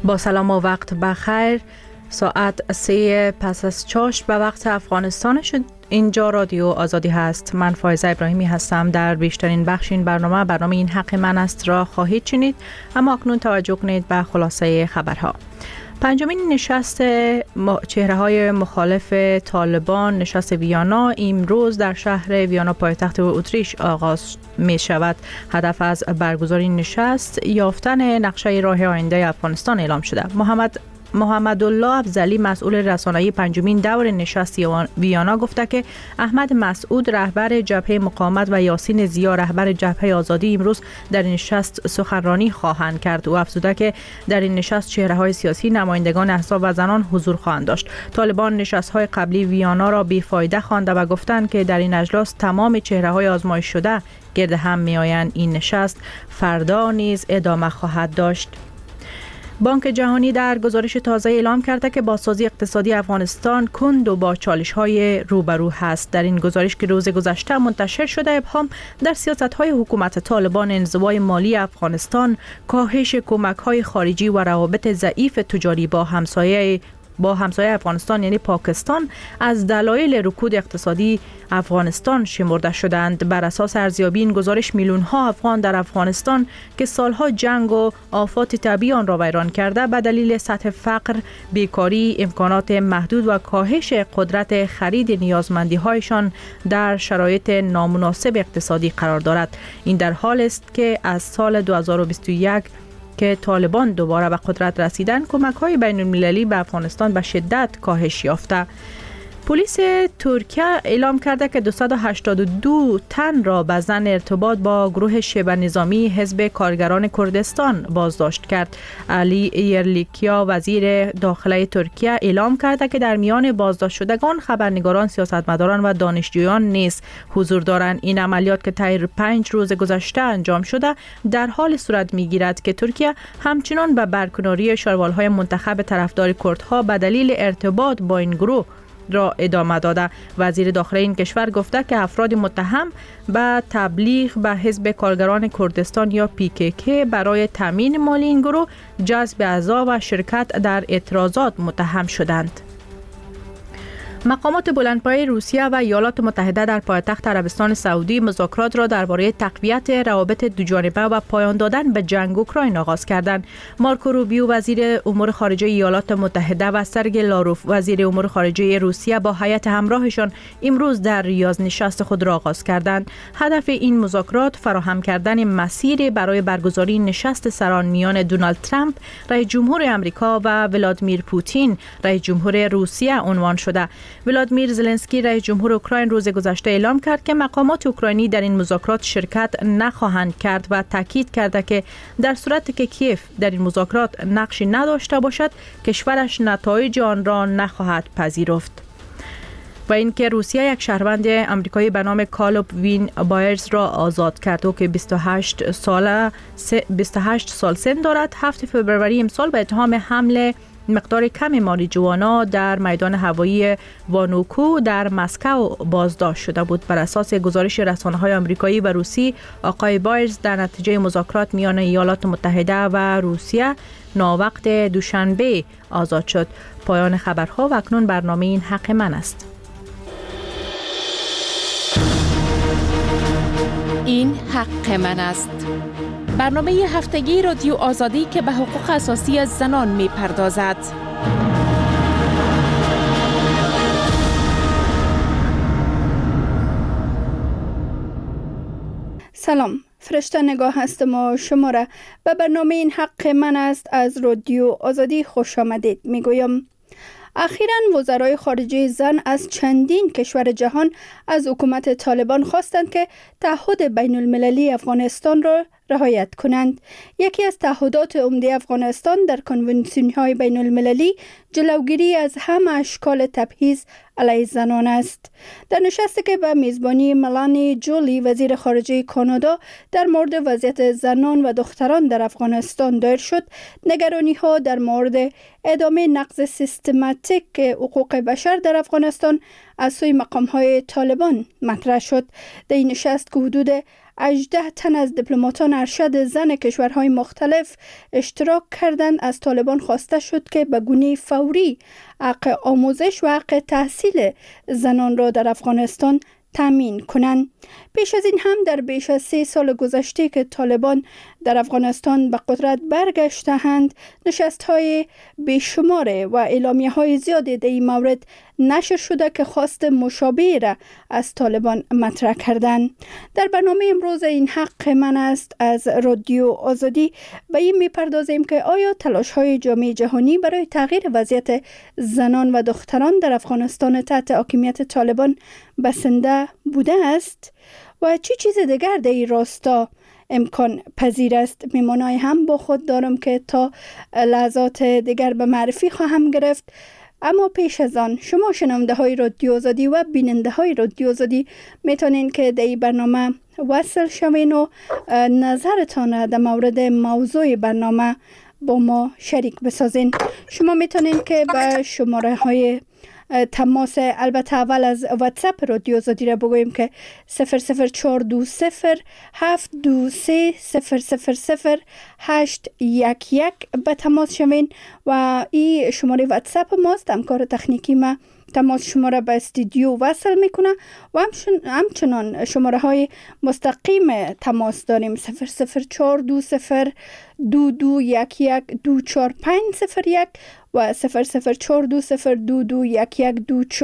با سلام و وقت بخیر. ساعت 3 پس از چاشت به وقت افغانستان شد. اینجا رادیو آزادی هست. من فایزه ابراهیمی هستم. در بیشترین بخش این برنامه این حق من است را خواهید شنید، اما اکنون توجه کنید به خلاصه خبرها. پنجمین نشست چهره‌های مخالف طالبان، نشست ویانا، امروز در شهر ویانا پایتخت اتریش آغاز می شود. هدف از برگزاری نشست یافتن نقشه راه آینده افغانستان اعلام شده. محمد الله افضلی، مسئول رسانه‌ای پنجمین دور نشست ویانا، گفته که احمد مسعود رهبر جبهه مقاومت و یاسین زیا رهبر جبهه آزادی امروز در این نشست سخنرانی خواهند کرد. او افزوده که در این نشست چهره‌های سیاسی، نمایندگان احزاب و زنان حضور خواهند داشت. طالبان نشست‌های قبلی ویانا را بی‌فایده خوانده و گفتند که در این اجلاس تمام چهره‌های آزمایش شده گرد هم می‌آیند. این نشست فردا نیز ادامه خواهد داشت. بانک جهانی در گزارش تازه اعلام کرده که بازسازی اقتصادی افغانستان کند و با چالش‌های روبرو هست. در این گزارش که روز گذشته منتشر شده، ابهام در سیاست‌های حکومت طالبان، انزوای مالی افغانستان، کاهش کمک‌های خارجی و روابط ضعیف تجاری با همسایه افغانستان یعنی پاکستان از دلایل رکود اقتصادی افغانستان شمرده شدند. بر اساس ارزیابی این گزارش، میلیون‌ها افغان در افغانستان که سالها جنگ و آفات طبیعی آن را ویران کرده، به دلیل سطح فقر، بیکاری، امکانات محدود و کاهش قدرت خرید نیازمندی‌هایشان در شرایط نامناسب اقتصادی قرار دارد. این در حال است که از سال 2021 که طالبان دوباره به قدرت رسیدن، کمک‌های بین‌المللی به افغانستان به شدت کاهش یافته. پلیس ترکیه اعلام کرده که 282 تن را به ظن ارتباط با گروه شبه نظامی حزب کارگران کردستان بازداشت کرد. علی ایرلیکیا، وزیر داخله ترکیه، اعلام کرده که در میان بازداشت شدگان خبرنگاران، سیاستمداران و دانشجویان نیز حضور دارند. این عملیات که طی 5 روز گذشته انجام شده در حال صورت می‌گیرد که ترکیه همچنان به برکناری شاروال‌های منتخب طرفدار کردها به دلیل ارتباط با این گروه را ادامه داده. وزیر داخله این کشور گفته که افراد متهم به تبلیغ به حزب کارگران کردستان یا PKK برای تامین مالی این گروه، جذب اعضا و شرکت در اعتراضات متهم شدند. مقامات بلندپایه روسیه و ایالات متحده در پایتخت عربستان سعودی مذاکرات را درباره تقویت روابط دوجانبه و پایان دادن به جنگ اوکراین آغاز کردند. مارکو روبیو، وزیر امور خارجه ایالات متحده، و سرگئی لاروف، وزیر امور خارجه روسیه، با هیئت همراهشان امروز در ریاض نشست خود را آغاز کردند. هدف این مذاکرات فراهم کردن مسیر برای برگزاری نشست سران میان دونالد ترامپ، رئیس جمهور آمریکا، و ولادیمیر پوتین، رئیس جمهور روسیه عنوان شده. ولادیمیر زلنسکی، رئیس جمهور اوکراین، روز گذشته اعلام کرد که مقامات اوکراینی در این مذاکرات شرکت نخواهند کرد و تاکید کرده که در صورتی که کیف در این مذاکرات نقشی نداشته باشد، کشورش نتایج آن را نخواهد پذیرفت. و اینکه روسیه یک شهروند آمریکایی به نام کالوب وین بایرز را آزاد کرد، او که 28 سال سن دارد. 7 فوریه امسال به اتهام حمل مقدار کم ماریجوانا در میدان هوایی وانوکو در مسکو بازداشت شده بود. بر اساس گزارش رسانه‌های آمریکایی و روسی، آقای بایرز در نتیجه مذاکرات میان ایالات متحده و روسیه ناوقت دوشنبه آزاد شد. پایان خبرها و اکنون برنامه این حق من است. این حق من است. برنامه هفتگی رادیو آزادی که به حقوق اساسی از زنان می پردازد. سلام، فرشته نگاه هستم و شما را به برنامه این حق من است از رادیو آزادی خوش آمدید می گویم. اخیراً وزرای خارجه زن از چندین کشور جهان از حکومت طالبان خواستند که تعهد بین المللی افغانستان را رعایت کنند. یکی از تعهدات عمده افغانستان در کنوانسیون‌های بین المللی جلوگیری از همه اشکال تبعیض علیه زنان است. در نشستی که به میزبانی ملانی جولی، وزیر خارجه کانادا، در مورد وضعیت زنان و دختران در افغانستان دایر شد، نگرانی‌ها در مورد ادامه نقض سیستماتیک حقوق بشر در افغانستان از سوی مقام‌های طالبان مطرح شد. در این نشست که حدود 18 تن از دیپلماتان ارشد زن کشورهای مختلف اشتراک کردند. از طالبان خواسته شد که به گونه فوری حق آموزش و حق تحصیل زنان را در افغانستان تامین کنند. پیش از این هم در بیش از 3 سال گذشته که طالبان در افغانستان به قدرت برگشته‌اند، نشست‌های بیشمار و اعلامیه‌های زیادی در این مورد نشر شده که خواست مشابه را از طالبان مطرح کردند. در برنامه امروز این حق من است از رادیو آزادی به این می‌پردازیم که آیا تلاش‌های جامعه جهانی برای تغییر وضعیت زنان و دختران در افغانستان تحت حاکمیت طالبان بسنده بوده است و چه چیز دیگر در این راستا امکان پذیر است. میمانای هم با خود دارم که تا لحظات دیگر به معرفی خواهم گرفت. اما پیش از آن شما شنونده های رادیو آزادی و بیننده های رادیو آزادی میتونین که در این برنامه وصل شوین و نظرتان در مورد موضوع برنامه با ما شریک بسازین. شما میتونین که به شماره های تماس، البته اول از واتساپ رادیو آزادی را بگوییم که 00420 723 000 811 به تماس شوین و این شماره واتساپ ماست. همکار تکنیکی ما تماس شما را به استودیو وصل میکنه و همچنان شماره های مستقیم تماس داریم 00420 2211 24501 و 00420 2211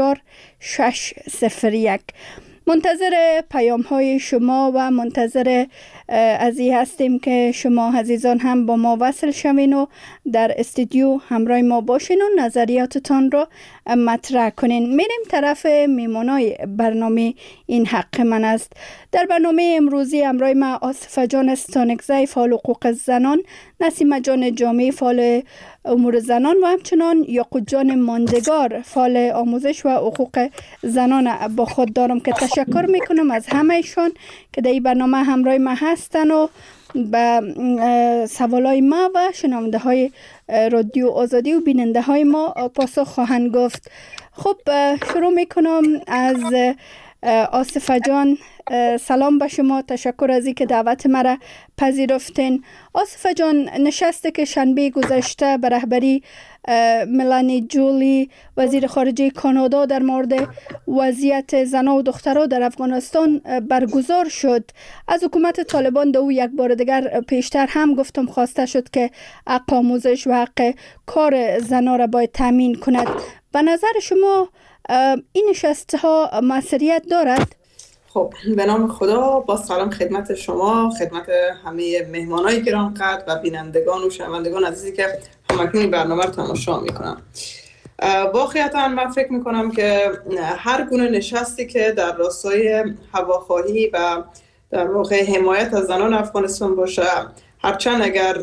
24601. منتظر پیام های شما و منتظر از این هستیم که شما عزیزان هم با ما وصل شوین و در استودیو همراه ما باشین و نظریاتتان را مطرح کنین. میریم طرف میمونای برنامه این حق من است. در برنامه امروزی همراه ما آصفه جان استانکزی فعال حقوق زنان، نسیمه جان جامعی فعال امور زنان و همچنان یاقوت جان ماندگار فعال آموزش و حقوق زنان با خود دارم که تشکر میکنم از همهشان که در این برنامه همراه ما هستن و به سوالای ما و شنونده های رادیو آزادی و بیننده های ما پاسخ خواهند گفت. خب شروع میکنم از آصفه جان. سلام به شما، تشکر از اینکه دعوت مرا پذیرفتین. آصفه جان، نشسته که شنبه گذشته به رهبری ملانی جولی وزیر خارجه کانادا در مورد وضعیت زنان و دختران در افغانستان برگزار شد، از حکومت طالبان دو یک بار دیگر پیشتر هم گفتم خواسته شد که حق آموزش و حق کار زنان را باید تامین کند. به نظر شما این نشست ها موثریت دارد؟ خب، به نام خدا، با سلام خدمت شما، خدمت همه مهمانای گرانقدر و بینندگان و شنوندگان عزیزی که همکنون برنامه رو تماشا میکنم. واقعیتا من فکر میکنم که هر گونه نشستی که در راستای هواخواهی و در واقع حمایت از زنان افغانستان باشه، هرچند اگر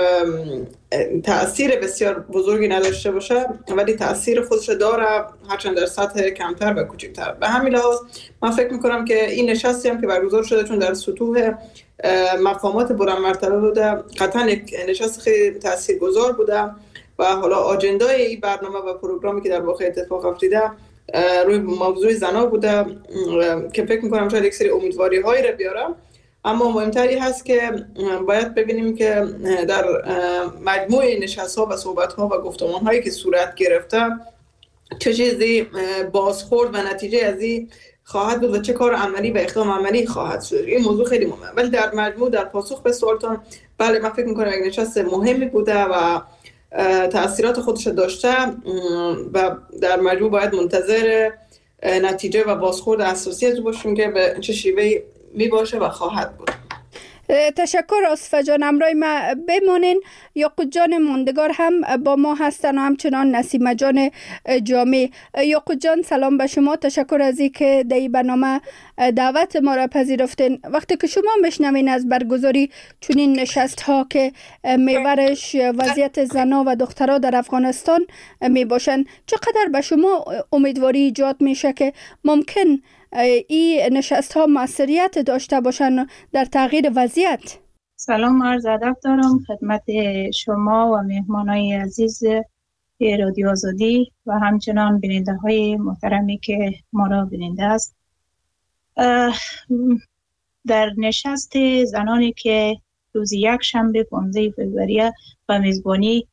تأثیر بسیار بزرگی نداشته باشه ولی تأثیر خودش داره، هرچند در سطح کمتر و کوچکتر. به همین لحاظ من فکر میکنم که این نشستی هم که برگزار شده چون در سطوح مقامات بلند مرتبه بوده، قطعا یک نشست خیلی تاثیرگذار بوده و حالا آجندای این برنامه و پروگرامی که در واقع اتفاق افتاده روی موضوع زنا بوده که فکر میکنم شاید یک سری امیدواری هایی رو بیاره. اما مهمتری هست که باید ببینیم که در مجموع نشست‌ها و صحبت‌ها و گفتمان‌هایی که صورت گرفته چه چیزی بازخورد و نتیجه از این خواهد بود و چه کار عملی و اقدام عملی خواهد شد. این موضوع خیلی مهمه. ولی در مجموع در پاسخ به سوالتون، بله من فکر می‌کنم یک نشست مهمی بوده و تأثیرات خودش داشته و در مجموع باید منتظر نتیجه و بازخورد اساسی از باشیم که به چه شیوهی می باشه و خواهد بود. تشکر آصفه جان. همراه ما بمانین. یاقوت جان ماندگار هم با ما هستن و همچنان نسیمه جان جامعی. یاقوت جان سلام به شما، تشکر از این که در این برنامه دعوت ما را پذیرفتین. وقتی که شما میشنوین از برگزاری چنین نشست ها که محورش وضعیت زنان و دختران در افغانستان می باشن، چقدر به شما امیدواری ایجاد میشه که ممکن این نشست ها موثریت داشته باشن در تغییر وضعیت؟ سلام، عرض ادب دارم خدمت شما و مهمانای عزیز رادیو آزادی و همچنان بیننده های محترمی که ما را بیننده است. در نشست زنانی که روز یک شنبه 15 فوریه به میزبانی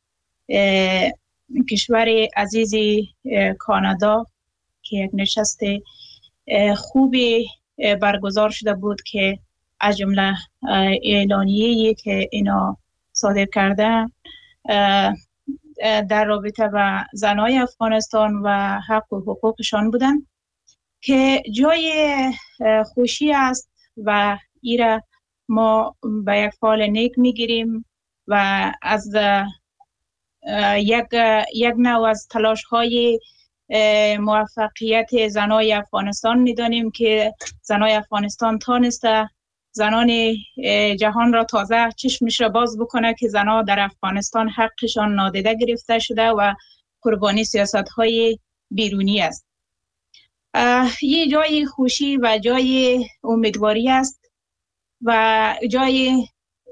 کشور عزیز کانادا که یک نشست خوبی برگزار شده بود که از جمله اعلامیه‌ای که اینا صادر کرده در رابطه با زنای افغانستان و حق و حقوقشان بودن که جای خوشی است و ایره ما به یک فال نیک میگیریم و از یک نوع از تلاش های موفقیت زنای افغانستان میدانیم که زنای افغانستان تانسته زنان جهان را تازه چشمش را باز بکنه که زنها در افغانستان حقشان نادیده گرفته شده و قربانی سیاست های بیرونی است. یه جای خوشی و جای امیدواری است و جای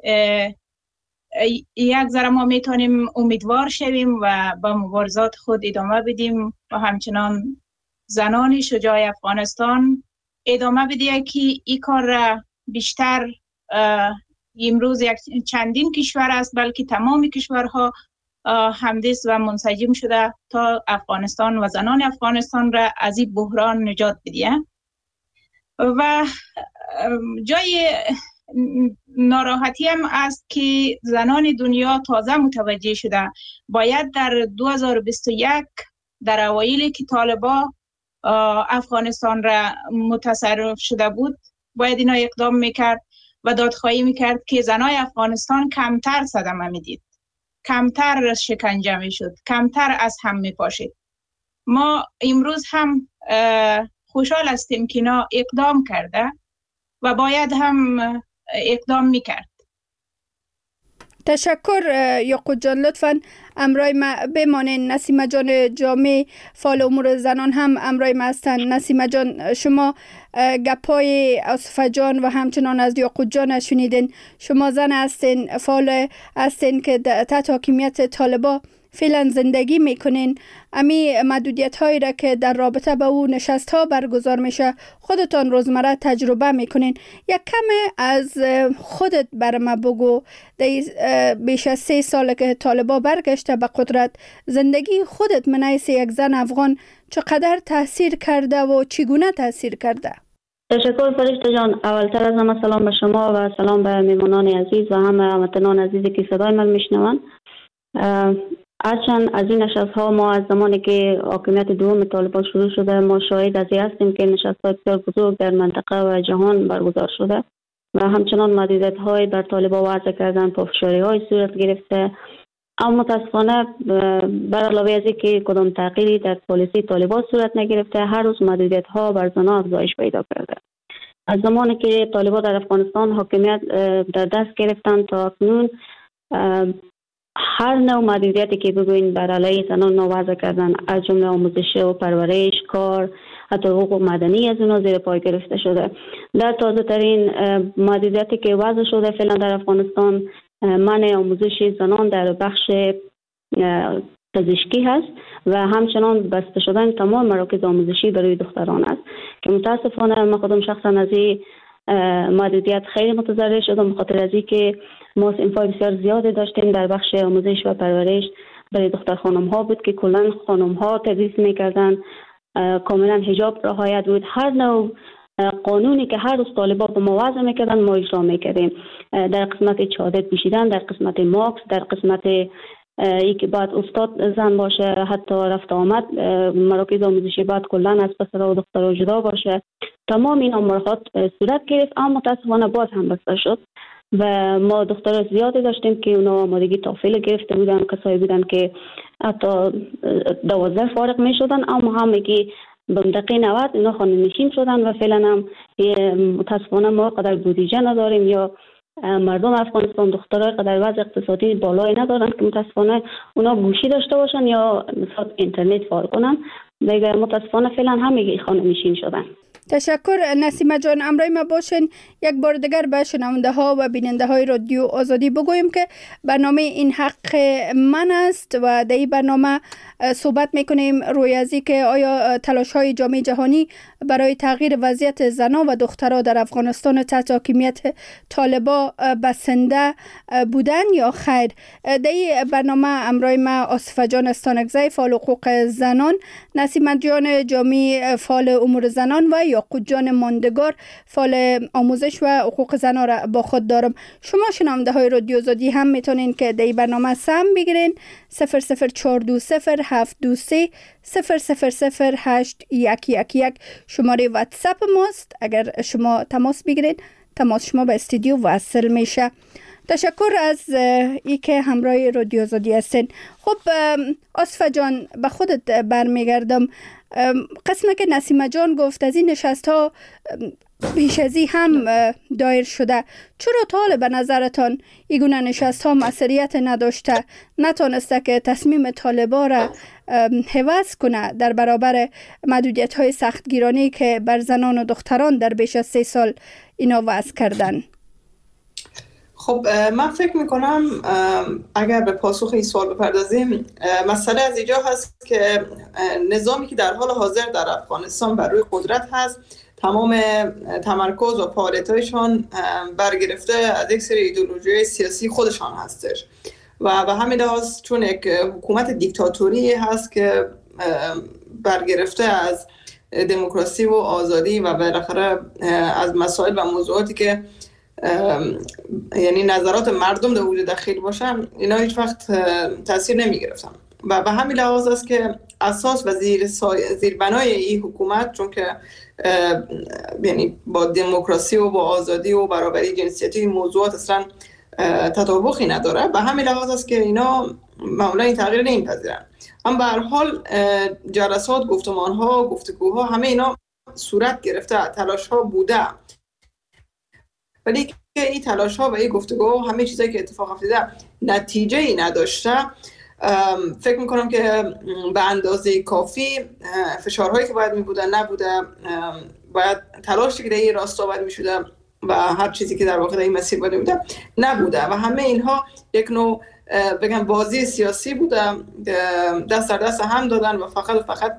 یک ذره ما میتونیم امیدوار شویم و با مبارزات خود ادامه بدیم و همچنان زنان شجاع افغانستان ادامه بده که این کار را بیشتر امروز یک چندین کشور است بلکه تمام کشورها همدست و منسجم شده تا افغانستان و زنان افغانستان را از این بحران نجات بده. و جای ناراحتی هم است که زنان دنیا تازه متوجه شده باید در 2021 در اوایلی که طالبان افغانستان را متصرف شده بود باید اینا اقدام میکرد و دادخواهی میکرد که زنای افغانستان کمتر صدمه میدید، کمتر شکنجه میشد، کمتر از هم میپاشید. ما امروز هم خوشحال هستیم که اینا اقدام کرده و باید هم اقدام میکرد. تشکر یعقوب جان. لطفاً امرای ما بمانین. نسیمه جان جامع فعال امور زنان هم امرای ما هستن. نسیمه جان شما گپای آصفه جان و همچنان از یعقوب جان شنیدین. شما زن هستین، فعال هستین که تحت حاکمیت طالبان فعلا زندگی میکنین. امی محدودیت هایی را که در رابطه با او نشست ها برگزار میشه خودتان روزمره تجربه میکنین. یک کم از خودت بر ما بگو. بیش از 3 ساله که طالبان برگشته به قدرت، زندگی خودت من حیث یک زن افغان چقدر تاثیر کرده و چگونه تاثیر کرده؟ تشکر فرشته جان. اولتر از همه سلام به شما و سلام به میمونان عزیز و همه هموطنان عزیزی که صدای من میشنوند. هرچند از این نشست ها ما از زمانی که حاکمیت دوم طالبان شروع شده ما شاهد از این هستیم که نشست های بسیار بزرگ در منطقه و جهان برگزار شده و همچنان محدودیت های بر طالبان وضع کردن، پافشاری های صورت گرفته. اما متاسفانه بر علاوه از اینکه کدام تغییری در پالیسی طالبان صورت نگرفته، هر روز محدودیت ها بر زنان افزایش پیدا کرده. از زمانی که طالبان در افغانستان حاکمیت در دست گرفتن تا اکنون هر نوع محدودیتی که بگوین بر علیه زنان وضع کردن، از جمله آموزش و پرورش، کار، حتی حقوق مدنی از اونها زیر پای گرفته شده. در تازه ترین محدودیتی که وضع شده فعلا در افغانستان منع آموزش زنان در بخش پزشکی هست و همچنان بسته شدن تمام مراکز آموزشی برای دختران است که متاسفانه من خودم شخصا از این محدودیت خیلی متضرر شدم، بخاطر از اینکه ما انفای بسیار زیادی داشتیم در بخش آموزش و پرورش برای دختر خانم ها بود که کلا خانم ها تدریس میکردن، کاملا حجاب رعایت بود. هر نوع قانونی که هر روز طالبان به ما وضع میکردن ما اجرا میکردیم، در قسمت چادر پوشیدن، در قسمت ماکس، در قسمت ای که باید استاد زن باشه، حتی رفت آمد مراکز آموزشی باید کلا از پسرها و دخترها جدا باشه. تمام این امورات صورت گرفت اما متاسفانه باز هم بسته شد و ما دخترها زیادی داشتیم که اونا آمادگی تافل گرفته بودن، کسایی بودن که حتی 12 فارغ می شدن اما هم که به منطقه 90 اونا خانه نشین شدن و فعلا هم متاسفانه ما قدر بودجه نداریم یا مردم افغانستان دخترای قدر وضع اقتصادی بالایی ندارن که متاسفانه اونا گوشی داشته باشن یا مثلا اینترنت فعال کنن. دیگه متاسفانه فعلا همه خانه نشین شدن. تشکر نسیمه جان. امرای ما باشین یک بار دیگر به شنونده ها و بیننده های رادیو آزادی بگویم که برنامه این حق من است و در این برنامه صحبت میکنیم روی ازی که آیا تلاش های جامعه جهانی برای تغییر وضعیت زنان و دخترها در افغانستان تحت حاکمیت طالبان بسنده بودن یا خیر؟ در این برنامه امروی ما آصفه جان استانکزی فعال حقوق زنان، نسیمت جان جامی فعال امور زنان و یاقوت جان ماندگار فعال آموزش و حقوق زنان را با خود دارم. شما شنونده های رادیو آزادی هم میتونین که در این برنامه سهم بگیرین. 0042720000811 شماره واتساپ ماست. اگر شما تماس بگیرین تماس شما به استودیو وصل میشه. تشکر از ای که همراه رادیو آزادی هستین. خب آصفه جان به خودت برمیگردم. قسمه که نسیمه جان گفت از این نشست ها پیش ازی هم دایر شده، چرا تا به نظرتان ایگونه نشست ها مسئولیت نداشته، نتانسته که تصمیم طالبان را حوض کنه در برابر محدودیت های سختگیرانی که بر زنان و دختران در بیش از 3 سال اینا وضع کردن؟ خب من فکر میکنم اگر به پاسخ این سوال بپردازیم، مسئله از اینجا هست که نظامی که در حال حاضر در افغانستان بر روی قدرت هست، تمام تمرکز و فعالیت‌هایشان برگرفته از یک سری ایدئولوژی سیاسی خودشان هستش و به همین لحاظ چون یک حکومت دیکتاتوری هست که برگرفته از دموکراسی و آزادی و بالاخره از مسائل و موضوعاتی که یعنی نظرات مردم در وجود داخل باشن، اینا هیچ وقت تاثیر نمی گرفتن و به همین لحاظ است که اساس و زیربنای این حکومت، چون که یعنی با دموکراسی و با آزادی و برابری جنسیتی این موضوعات اصلا تطابقی نداره، به همین لحاظ است که اینا معمولا این تغییر نمیپذیرن. اما به هر حال جلسات، گفتمان‌ها، گفتگوها، همه اینا صورت گرفته، تلاش‌ها بوده، ولی که این تلاش‌ها و این گفتگوها، همه چیزایی که اتفاق افتاده نتیجه‌ای نداشته. فکر میکنم که به اندازه کافی فشارهایی که باید میبوده نبوده، باید تلاشی که در این راستا باید میشوده و هر چیزی که در واقع در این مسیر باید میبوده نبوده و همه اینها یک نوع بگم بازی سیاسی بوده، دست در دست هم دادن و فقط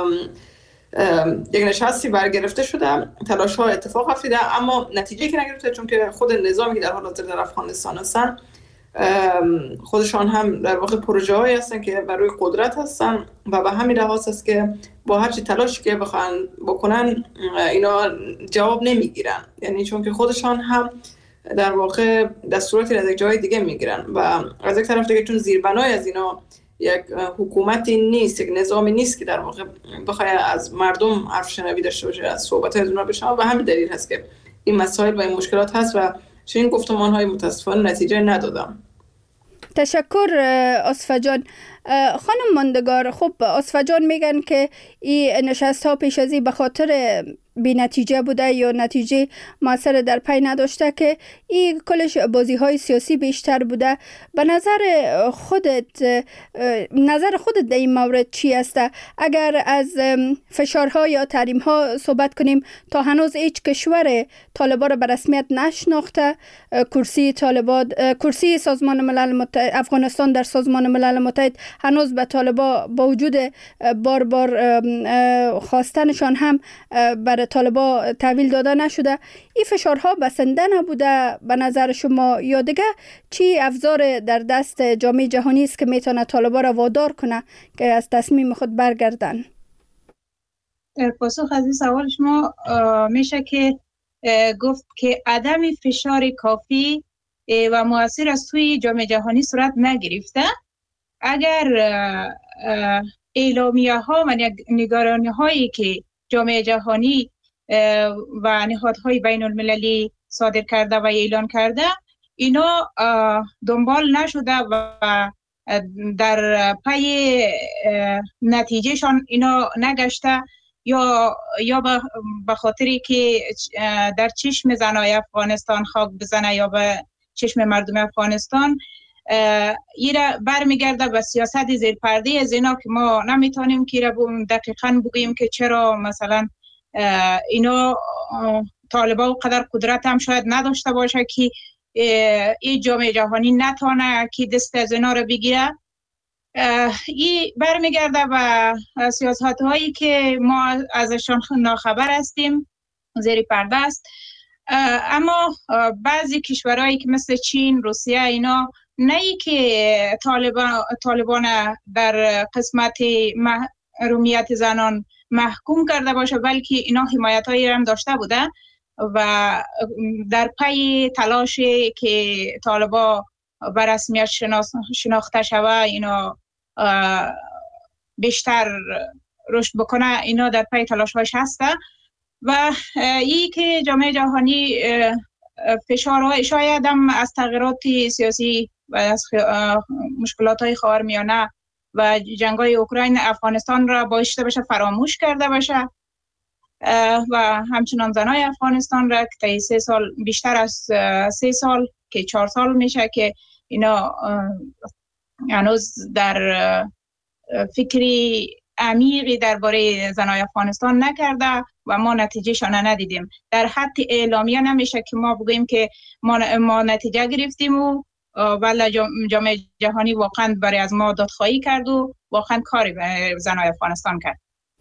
یک نشستی برگرفته شده، تلاش ها اتفاق افتاده اما نتیجه که نگرفته، چون که خود نظامی که در حال حاضر در افغانستان هستن خودشان هم در واقع پروژه هایی هستن که برای قدرت هستن و به همین لحاظ است که با هر چی تلاشی که بخوان بکنن اینا جواب نمیگیرن، یعنی چون که خودشان هم در واقع دستوراتی از یک جای دیگه میگیرن و از یک طرف دیگه چون زیربنای از اینا یک حکومتی نیست، یک نظامی نیست که در واقع بخواد از مردم حرف شنوی داشته باشه، از صحبت از اونها بشنوه و همین دلیل هست که این مسائل و این مشکلات هست و چنین گفتمان‌های متاسفانه نتیجه ندادم. تشکر آصفه جان. خانم ماندگار، خب آصفه جان میگن که این نشست ها پیش ازی به خاطر بی نتیجه بوده یا نتیجه موثر در پی نداشته که این کلش بازی های سیاسی بیشتر بوده. به نظر خودت در این مورد چی است؟ اگر از فشارها یا تحریم ها صحبت کنیم، تا هنوز هیچ کشور طالبان را به رسمیت نشناخته. کرسی سازمان ملل متحد، افغانستان در سازمان ملل متحد هنوز به طالبان با وجود بار خواستنشان هم بر طالبان تحویل داده نشده. این فشارها بسنده نبوده به نظر شما یا دیگه چی افزار در دست جامعه جهانی است که میتونه طالبان را وادار کنه که از تصمیم خود برگردن؟ در پاسخ از این سوال شما میشه که گفت که عدم فشار کافی و مؤثر از توی جامعه جهانی صورت نگرفته. اگر اعلامیه ها و نگرانی هایی که جامعه جهانی و نهادهای بین المللی صادر کرده و اعلان کرده اینا دنبال نشده و در پی نتیجهشان اینا نگشته یا به خاطری که در چشم زنای افغانستان خاک بزنه یا به چشم مردم افغانستان ایره برمیگرده به سیاست زیر پرده از اینا که ما نمیتونیم که دقیقاً بگوییم که چرا مثلا اینا طالبان قدر قدرت هم شاید نداشته باشه که این جامعه جهانی نتونه که دست از اینا رو بگیره. این برمیگرده به سیاست هایی که ما ازشان ناخبر هستیم، زیر پرده است. اما بعضی کشورهایی که مثل چین، روسیه، اینا نه ای که طالبان در قسمت محرومیت زنان محکوم کرده باشه، بلکه اینا حمایت هایی هم داشته بوده و در پی تلاش که طالبان به رسمیت شناخته شوه، اینا بیشتر رشد بکنه، اینا در پی تلاش هاش هسته و ای که جامعه جهانی فشارهای شاید هم از تغییرات سیاسی و از مشکلات های خاورمیانه و جنگ های اوکراین افغانستان را باعث بشه فراموش کرده باشه و همچنان زنای افغانستان را که تا 3 سال، بیشتر از 3 سال که 4 سال میشه که اینا هنوز در فکری عمیقی درباره زنای افغانستان نکرده و ما نتیجه شان ندیدیم. در حد اعلامیه نمیشه که ما بگوییم که ما نتیجه گرفتیم و ولی جامعه جهانی واقعا برای از ما دادخواهی کرد و واقعا کاری به زنای افغانستان کرد.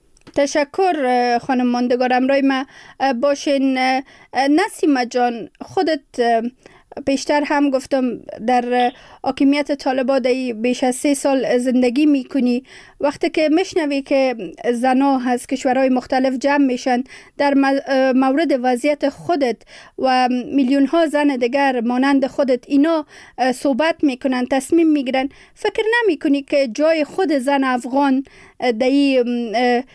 تشکر خانم ماندگار. امرای ما باشین. نسیمه جان، خودت پیشتر هم گفتم در حاکمیت طالبان بیش از 3 سال زندگی میکنی. وقتی که میشنوی که زنها از کشورهای مختلف جمع میشن در مورد وضعیت خودت و میلیون ها زن دیگر مانند خودت اینا صحبت میکنن، تصمیم میگیرن، فکر نمیکنی که جای خود زن افغان در این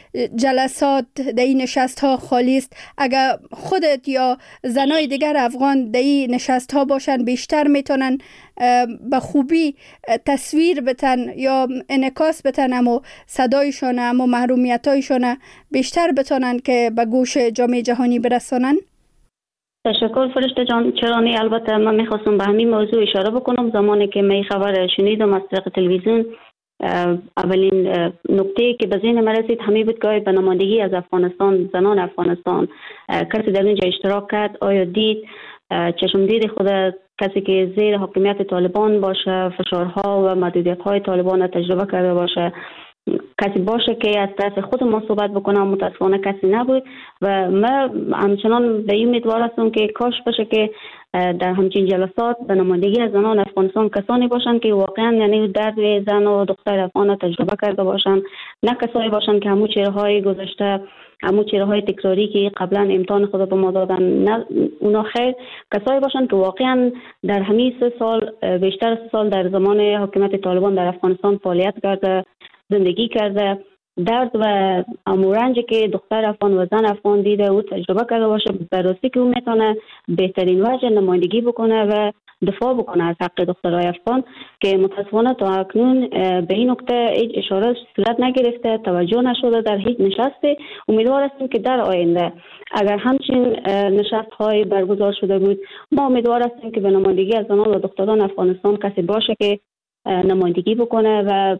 جلسات، در این نشست ها خالی است؟ اگر خودت یا زنای دیگر افغان در این نشست ها باشن بیشتر میتونن به خوبی تصویر بتن یا انعکاس بتن اما صدایشان، اما محرومیتایشان بیشتر بتونن که به گوش جامعه جهانی برسانن. تشکر فرشته جان. چرا نه، البته من میخواستم به همین موضوع اشاره بکنم. زمانی که می خبر شنیدم از طریق تلویزیون، اولین نکته که به ذهن من رسید همین بود که به نمایندگی از افغانستان، زنان افغانستان کسی در اینجا اشتراک کرد. آیا دید چشم دید خود کسی که زیر حاکمیت طالبان باشه، فشارها و محدودیت‌های طالبان را تجربه کرده باشه، کسی باشه که از طرف خود ما صحبت بکنه؟ متاسفانه کسی نبود و من همچنان به این امیدوار هستم که کاش باشه که در همچین جلسات به نمایندگی از زنان افغانستان کسانی باشن که واقعا یعنی درد زن و دختر افغان تجربه کرده باشن، نه کسایی باشن که همون چهره‌های گذشته، همون چهره‌های تکراری که قبلا امتحان خود به ما دادن، نه اونا خیر، کسایی باشن که واقعا در همین 3 سال، بیشتر از 3 سال در زمان حکومت طالبان در افغانستان فعالیت کرده، زندگی کرده، درد و امورنجی که دختر افغان و زن افغان دیده و تجربه کرده باشه، بررسی که او میتونه بهترین وجه نمایندگی بکنه و دفاع بکنه از حق دخترای افغان که متاسفانه تا اکنون به این نکته هیچ اشاره صورت نگرفته، توجه نشده در هیچ نشستی. امیدوار هستیم که در آینده اگر همچین نشست های برگزار شده بود، ما امیدوار هستیم که به نمایندگی از زنان و دختران افغانستان کسی باشه که نمایندگی بکنه و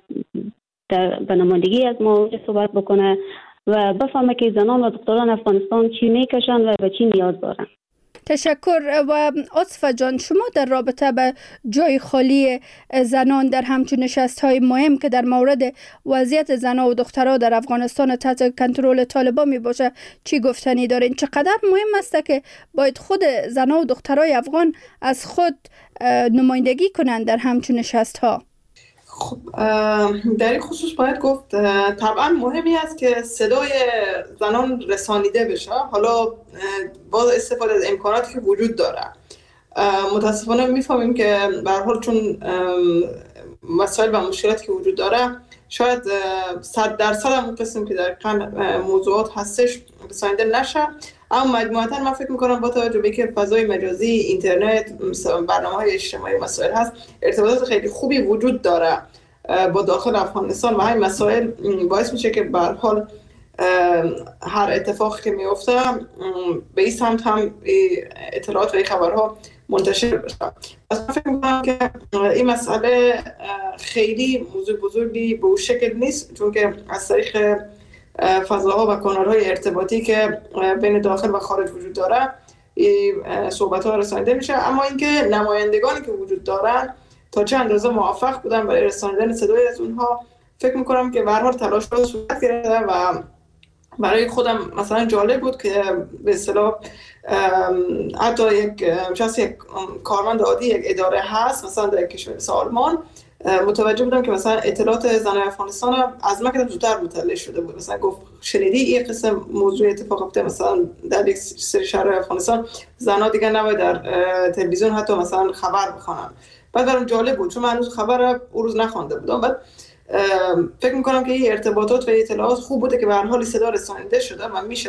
به نمایندگی از ما صحبت بکنه و بفهمه که زنان و دختران افغانستان چی میکشن و به چی نیاز دارن. تشکر. و عاطفه جان، شما در رابطه به جای خالی زنان در همچون نشست‌های مهم که در مورد وضعیت زنان و دخترها در افغانستان تحت کنترل طالبان می باشه چی گفتنی دارین؟ چقدر مهم است که باید خود زنان و دخترای افغان از خود نمایندگی کنند در همچون نشست‌ها؟ خب در این خصوص باید گفت طبعا مهمی است که صدای زنان رسانیده بشه، حالا با استفاده از امکاناتی که وجود داره. متاسفانه میفهمیم که به هر حال چون مسائل و مشکلاتی که وجود داره شاید 100% هم قسم که در موضوعات هستش رسانیده نشه، اما مجموعاً من فکر میکنم با توجه به که فضای مجازی، اینترنت، برنامه‌های اجتماعی مسائل هست، ارتباطات خیلی خوبی وجود داره با داخل افغانستان و همین مسائل باعث میشه که به هر حال هر اتفاقی که میفته به این سمت هم اطلاعات و خبرها منتشر بشه. از من فکر میکنم که این مسئله خیلی موضوع بزرگی به اون شکل نیست، چون که از طریق فضاها و کانال‌های ارتباطی که بین داخل و خارج وجود داره صحبت‌ها رسانیده میشه. اما اینکه نمایندگانی که وجود دارن تا چه اندازه موفق بودن برای رساندن صدای از اونها. فکر میکنم که به هر حال تلاش ها صورت گرفته و برای خودم مثلا جالب بود که به اصطلاح حتی یک کارمند عادی یک اداره هست مثلا در کشور آلمان، متوجه بودم که مثلا اطلاعات زنان افغانستان از من که زودتر مطلع شده بود. مثلا گفت شنیدی این قسم موضوع اتفاق افتاده مثلا در یک سری شهرهای افغانستان زنان دیگه نباید در تلویزیون حتی مثلا خبر بخونن. بعد برام جالب بود چون من هنوز خبر اون روز نخوانده بودم. بعد فکر میکنم که این ارتباطات و اطلاعات خوب بوده که به هر حال صدا رسانیده شده و میشه.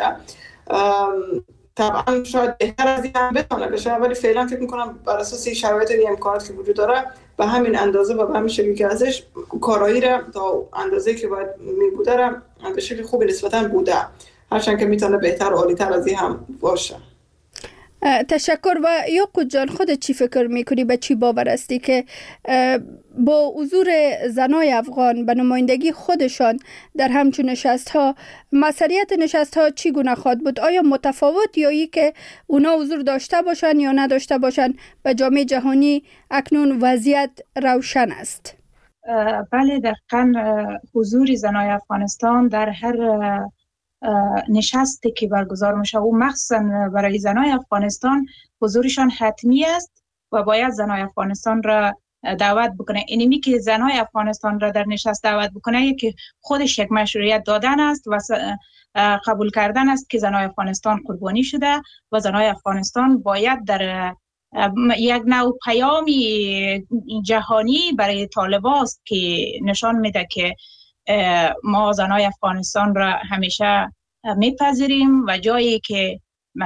طبعا شاید بهتر از این هم بتونه بشه، ولی فعلا فکر میکنم بر اساس شرایط و امکاناتی که وجود داره به همین اندازه و به همین شکلی که ازش کارایی را تا اندازه‌ای که باید میبوده را به شکل خوبی نسبتا بوده، هرچند که میتونه بهتر و عالی‌تر از این هم باشه. تشکر. و یعقوب جان، خودت چی فکر میکنی، به چی باور هستی که با حضور زنای افغان به نمایندگی خودشان در همچون نشست ها مسئولیت نشست ها چی گونه خواهد بود؟ آیا متفاوت یا ای که اونا حضور داشته باشن یا نداشته باشن به جامعه جهانی اکنون وضعیت روشن است؟ بله، دقیقاً حضور زنای افغانستان در هر نشستی که برگزار میشه و مخصوصا برای زنای افغانستان حضورشان حتمی است و باید زنای افغانستان را دعوت بکنه. اینمی که زنای افغانستان را در نشست دعوت بکنه که خودش یک مشروعیت دادن است و قبول کردن است که زنای افغانستان قربانی شده و زنای افغانستان باید در یک نوع پیامی جهانی برای طالبان است که نشان میده که ما زنای افغانستان را همیشه میپذیریم و جایی که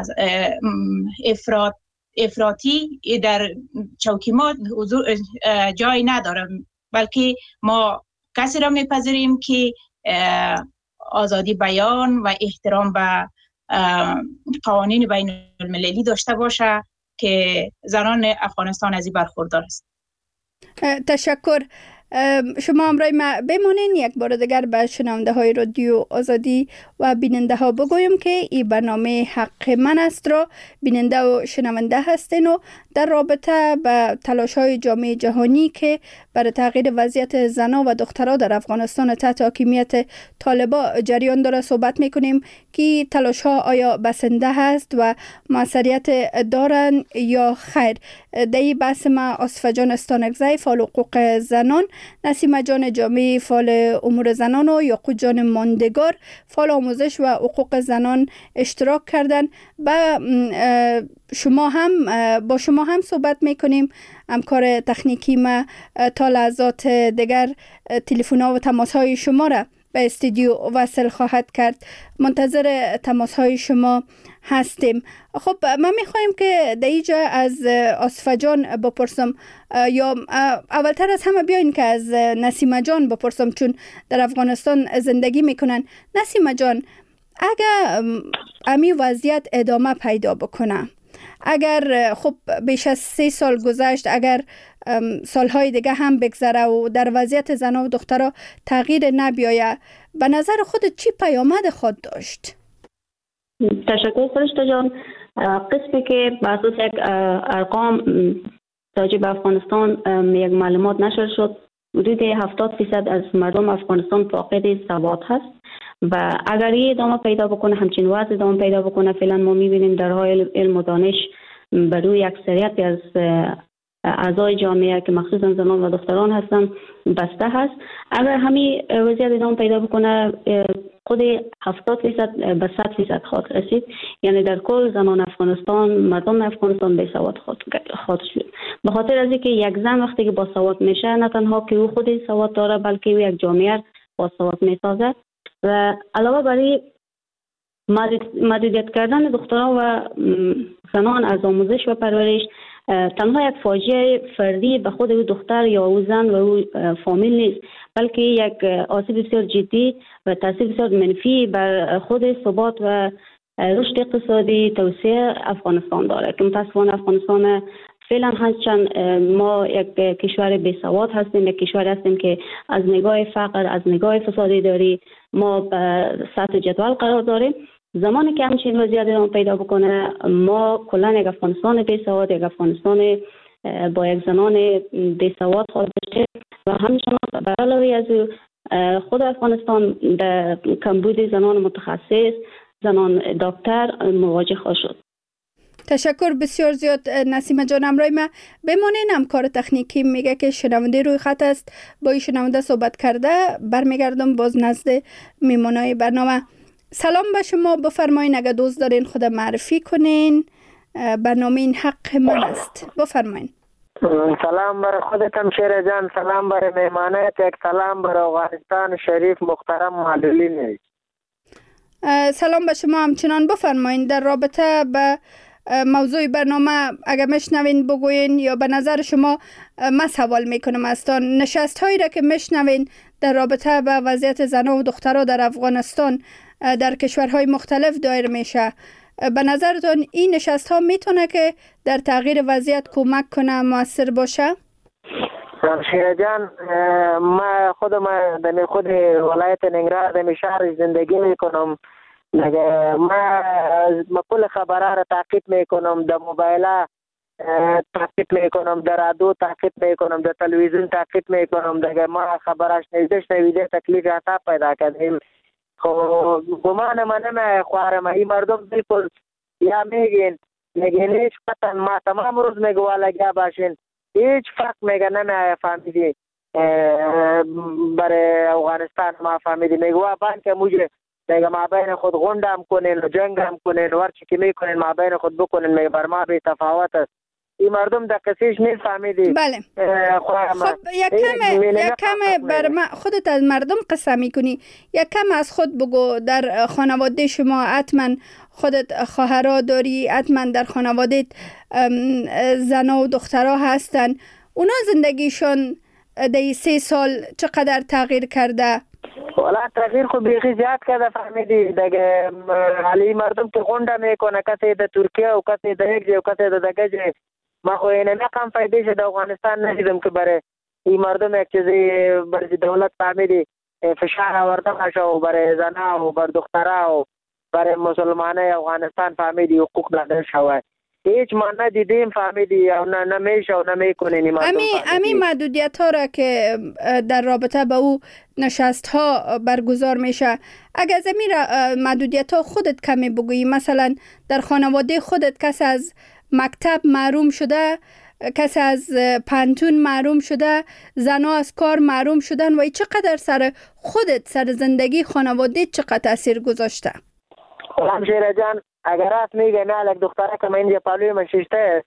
افراطی در چوکی ما جای نداره، بلکه ما کسی را میپذیریم که آزادی بیان و احترام به قوانین بین المللی داشته باشه که زنان افغانستان از این برخوردار است. تشکر. شما همراه ما بمانین. یک بار دیگر به شنونده های رادیو آزادی و بیننده ها بگویم که این برنامه حق من است را بیننده و شنونده هستین و در رابطه به تلاش های جامعه جهانی که برای تغییر وضعیت زنان و دخترها در افغانستان تحت حاکمیت طالبان جریان داره صحبت میکنیم که تلاش ها آیا بسنده هست و موثریت دارن یا خیر. در این بحث ما آصفه جان استانکزی فعال حقوق زنان، نسیمه جان جامعی فعال امور زنان و یعقوب جان ماندگار فعال آموزش و حقوق زنان اشتراک کردن. با شما هم صحبت میکنیم. همکار تکنیکی ما تا لحظات دیگر تلفن ها و تماس های شما را به استودیو وصل خواهد کرد. منتظر تماس های شما هستیم. خب من میخوایم که در اینجا از آصفه جان بپرسم، یا اولتر از همه بیاین که از نسیمه جان بپرسم چون در افغانستان زندگی میکنن. نسیمه جان، اگر امی وضعیت ادامه پیدا بکنه، اگر خب بیش از 3 سال گذشت، اگر سالهای دیگه هم بگذره و در وضعیت زنان و دخترها تغییر نبیایه، به نظر خودت چی پیامد خود داشت؟ تشکر فرشته جان. قسمی که بر اساس یک ارقام راجع به افغانستان یک معلومات نشر شد، حدود 70% از مردم افغانستان فاقد سواد هست و اگر این ادامه پیدا بکنه، همچین وضع ادامه پیدا بکنه، فعلا ما میبینیم درهای علم و دانش بر روی اکثریت از اعضای جامعه که مخصوصا زنان و دختران هستن بسته هست. اگر همین وضعیت ادامه پیدا بکنه، خود 70% به 100% خواهد رسید. یعنی در کل زنان افغانستان، مردم افغانستان بی سواد خواهد شد. به خاطر از اینکه یک زن وقتی که با سواد میشه، نه تنها که او خود سواد داره بلکه او یک جامعه با سواد میسازه و علاوه بر این محدودیت کردن دختران و زنان از آموزش و پرورش تنها یک فاجعه فردی به خود او دختر یا او زن و او فامیل نیست، بلکه یک آسیب بسیار جدی و تاثیر بسیار منفی بر خود ثبات و رشد اقتصادی توسعه افغانستان داره که متاسفانه افغانستان فعلا هرچند ما یک کشور بی‌سواد هستیم، یک کشور هستیم که از نگاه فقر، از نگاه فساد اداری ما به سطح جدول قرار داریم. زمانی که همچین وضعیت ادامه پیدا بکنه، ما کلا یک افغانستان بی‌سواد، یک افغانستان با یک زنان بیسواد خواهد داشته و همچنان به علاوه از خود افغانستان در کمبود زنان متخصص، زنان دکتر مواجه خواهد شد. تشکر بسیار زیاد نسیم جان. همراه ما بمانین. همکار تکنیکی میگه که شنونده روی خط است، با این شنونده صحبت کرده. برمیگردم باز نزد میمانای برنامه. سلام به شما، بفرمایین اگه دوست دارین خود معرفی کنین. برنامه این حق من است، بفرمایین. سلام بر خودتم شیر جان، سلام بر مهمانت، یک سلام بر افغانستان شریف محترم معلولین. سلام به شما همچنان. بفرمایین در رابطه به موضوع برنامه اگر مشنوین بگوین، یا به نظر شما من سوال میکنم استان نشست هایی را که مشنوین در رابطه به وضعیت زنان و دخترها در افغانستان در کشورهای مختلف دایر میشه، به نظرتون این نشست ها میتونه که در تغییر وضعیت کمک کنه، موثر باشه؟ شیر جان، ما در خود ولایت ننگرهار در شهر زندگی میکنم. ما کل خبرها را تعقیب میکنم، در موبایل تعقیب میکنم، در رادیو تعقیب میکنم، در تلویزیون تعقیب میکنم. دیگه ما خبرش نشنیده تکلیف عطا پیدا کردیم. خب گمان من نمیخوارم این مردم بالکل یا میگین هیچ قطعا ما تمام روز میگو لگیا باشین، هیچ فرق میگه نمیفهمیدی برای افغانستان ما فهمیدی میگو بان که موجه میگه ما بین خود غندم کنین و جنگم کنین ورچی که میکنین ما بین خود بکنین، میگه بر ما بی تفاوت است. این مردم در کسیش میفهمیدی. بله. خب یک کم بر ما خودت از مردم قصه میکنی، یک کم از خود بگو. در خانواده شما حتما خودت خواهرها داری، حتما در خانواده زن و دخترها هستن. اونا زندگیشون در 3 سال چقدر تغییر کرده؟ والا تغییر خود بیخی زیاد کرده فهمیدی. دیگه حالی مردم که غنده میکنه، کسی در ترکیه و کسی در یک جای و کسی در دیگه جای. ما خو اینه کم فایده شده افغانستان ندیدم که برای این مردم یک چیزی برای دولت فهمیدی فشار آورده باشه و برای زنها و برای دخترها و برای مسلمانه افغانستان فهمیدی حقوق داده شود. هیچ ما ندیدیم فهمیدی و نمیشه و نمیکنین. امی محدودیت ها را که در رابطه با او نشست ها برگزار میشه، اگر زمین محدودیت ها خودت کمی بگویی، مثلا در خانواده خودت کسی از مکتب محروم شده، کسی از پانتون محروم شده، زنها از کار محروم شدن و چقدر سر خودت، سر زندگی خانواده چقدر تاثیر گذاشته؟ همشیره جان اگر راست میگه نه، یک دختره که من اینجا پالوی من ششته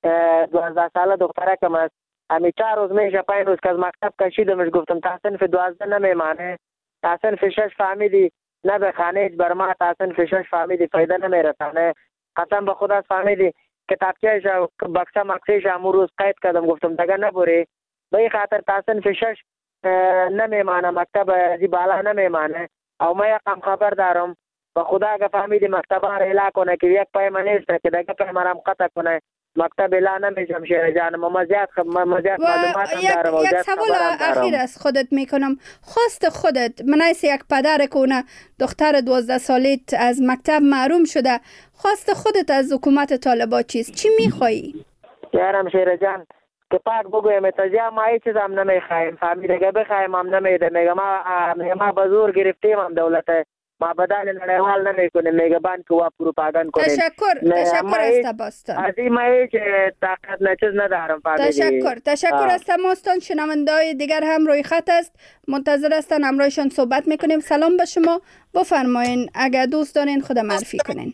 12 ساله دختره که من همی 4 روز میشه 5 روز که از مکتب کشیدمش، گفتم تا صنف 12 نمیمانه، تا صنف 6 فهمیدی نه به خانه بر ما، تا صنف 6 فهمیدی فایده نمیرسانه. قسم به خدا فهمیدی کتابچه‌اش بکسه مکسیش امروز روز قید کردم، گفتم دیگه نبری به این خاطر تا صنف 6 نمیمانه، مکتب از بالا نمیمانه. او ما یکم خبر دارم به خدا اگه فهمیدی مکتب ها را اعلا کنه که یک پای من نیست که دیگه پای من هم قطع کنه، مکتب اعلا نمیشم شیر جانم. ما زیاد معلومات هم دارم. یک سوال اخیر از خودت میکنم. خواست خودت منایس یک پدر کنه دختر 12 سالیت از مکتب محروم شده، خواست خودت از حکومت طالبان چیست؟ چی میخوایی؟ یارم شیر جان که پاک بگویم تازیا ما هیچ چیز هم نمیخوایم فهمیده که بخوایم هم نمیده. میگه ما بزور گرفتیم هم دولت ما بدل نړیوال نمیکنه، میگه بانک و پروپاگاند کنه. تشکر است باستان. از این ما هیچ طاقت نچیز ندارم فهمیدی. تشکر است ماستان. شنونده‌های دیگر هم روی خط است، منتظر هستن همراهشان صحبت میکنیم. سلام به شما، بفرمایین اگر دوست دارین خود معرفی کنین.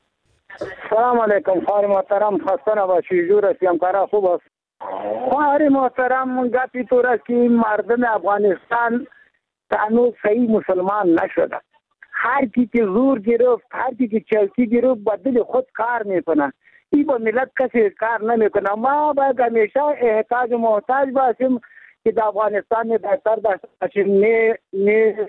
سلام علیکم خواهر محترم، خسته نباشید، جور هستیم، کارا خوب است. خواهر محترم گپی طور است که مردم افغانستان هنوز صحیح مسلمان نشده. هر کی که زور گرفت، هر کی که چلکی گرفت با دل خود کار میکنه. این با ملت کسی کار نمیکنه. ما باید همیشه احتاج و محتاج باشیم که در افغانستان بهتر باشیم. نه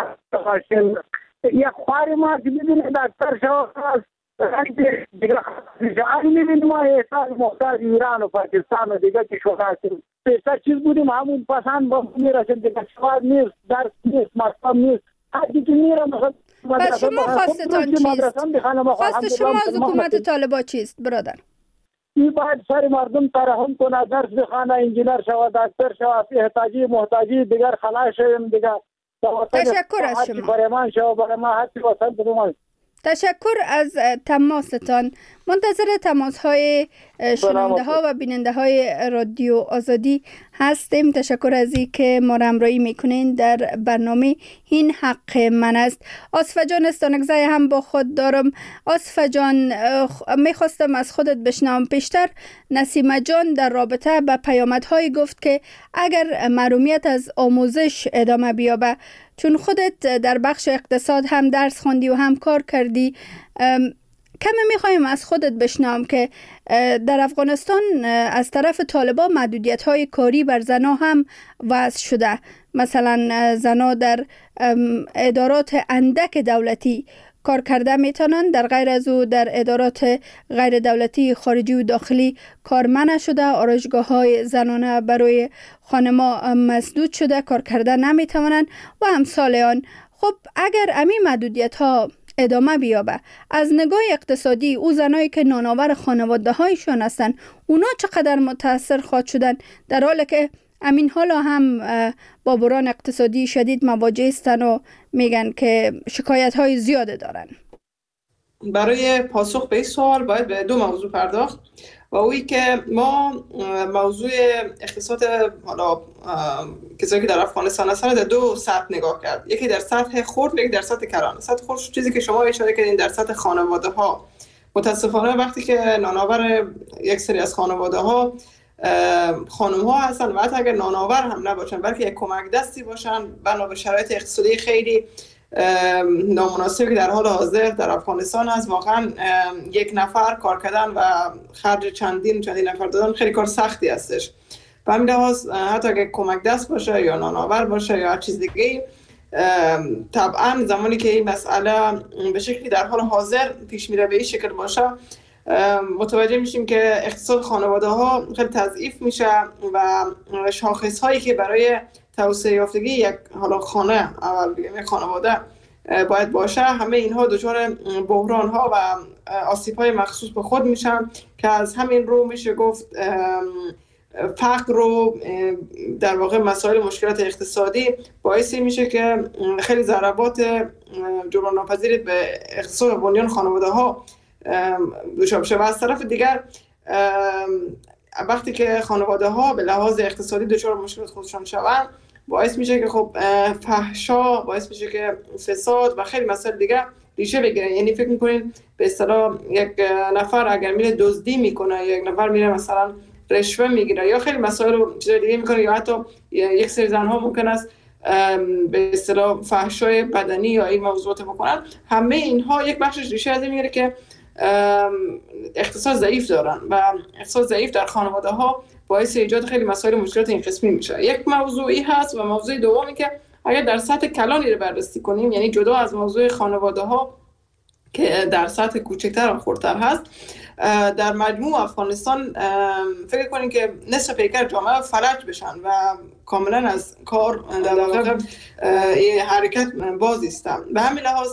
یک خواهر ما که ببینه دکتر شد دیگه میبینیم ما احتاج محتاج ایران و پاکستان و دیگه کشور هستیم. پیشتر چیز بودیم همون پسند با میرسیم دیگه سواد نیست، درس نیست، مکتب نیست. پس شما خواستتان چیست؟ خواست شما از حکومت طالبان چیست برادر؟ این باید سر مردم ترحم کنه، درس بخوانه، انجینر شود، دکتر شود، احتاجی محتاجی دیگر خلاص شویم دیگر. تشکر از شما. برمان شو برای ما حتی وصل بدوم. تشکر از تماستان. منتظر تماس های شنونده ها و بیننده های رادیو آزادی هستیم. تشکر از این که ما را همراهی میکنین در برنامه این حق من است. آصفه جان استانکزی هم با خود دارم. آصفه جان، میخواستم از خودت بشنوم. پیشتر نسیمه جان در رابطه به پیامدهای گفت که اگر محرومیت از آموزش ادامه بیابه، چون خودت در بخش اقتصاد هم درس خوندی و هم کار کردی، کمی میخوایم از خودت بشنوم که در افغانستان از طرف طالبان محدودیت‌های کاری بر زنها هم وضع شده. مثلا زنها در ادارات اندک دولتی کار کرده میتونن، در غیر از او در ادارات غیر دولتی خارجی و داخلی کار منع شده. آرایشگاه‌های زنانه برای خانم‌ها مسدود شده، کار کرده نمیتونن و امثال آن. خب اگر امی محدودیت‌ها ادامه بیابه، از نگاه اقتصادی او زنایی که نانآور خانواده هایشان هستن، اونا چقدر متاثر خواهد شدن، در حالی که امین حالا هم با بحران اقتصادی شدید مواجه هستن و میگن که شکایت های زیاده دارن؟ برای پاسخ به این سوال باید به دو موضوع پرداخت و اویی که ما موضوع اقتصاد حالا کسایی که در افغانستان هستن در دو سطح نگاه کرد. یکی در سطح خرد، یکی در سطح کلان. سطح خرد چیزی که شما اشاره کردین در سطح خانواده ها. متاسفانه وقتی که نانآور یک سری از خانواده ها خانم ها هستن و حتی اگر نانآور هم نباشن بلکه یک کمک دستی باشن بنا به شرایط اقتصادی خیلی نامناسبی که در حال حاضر در افغانستان هست، واقعا یک نفر کار کردن و خرج چندین نفر دادن خیلی کار سختی هستش. به همین لحاظ حتی اگر کمک دست باشه یا نانآور باشه یا هر چیز دیگه، طبعا زمانی که این مسئله به شکلی در حال حاضر پیش میره به این شکل باشه، متوجه میشیم که اقتصاد خانواده ها خیلی تضعیف میشه و شاخص هایی که برای توسعه یافتگی یک حالا خانه اول بگیم یک خانواده باید باشه، همه اینها دچار بحران ها و آسیب های مخصوص به خود میشن که از همین رو میشه گفت فقر رو در واقع مسائل مشکلات اقتصادی باعثی میشه که خیلی ضربات جبران ناپذیری به اقتصاد و بنیان خانواده ها دچار بشه. و از طرف دیگر وقتی که خانواده ها به لحاظ اقتصادی دچار مشکلات خودشان شوند، باعث میشه که خب فحشا، باعث میشه که فساد و خیلی مسائل دیگه ریشه بگیره. یعنی فکر میکنین به اصطلاح یک نفر اگر میره دزدی میکنه، یک نفر میره مثلا رشوه میگیره یا خیلی مسائل رو چیزای دیگه میکنه، یا حتی یک سری زنها ممکن است به اصطلاح فحشای بدنی یا این موضوعات بکنن، همه اینها یک بخشش ریشه از این میگیره که اقتصاد ضعیف دارن و اقتصاد ضعیف در خانواده ها باعث ایجاد خیلی مسائل مشکلات این قسمی میشه. یک موضوعی هست و موضوع دومی که اگر در سطح کلانی رو بررسی کنیم، یعنی جدا از موضوع خانواده ها که در سطح کوچکتر و خردتر هست، در مجموع افغانستان فکر کنیم که نصف پیکر جامعه فلج بشن و کاملا از کار در واقع حرکت باز ایستن. به همین لحاظ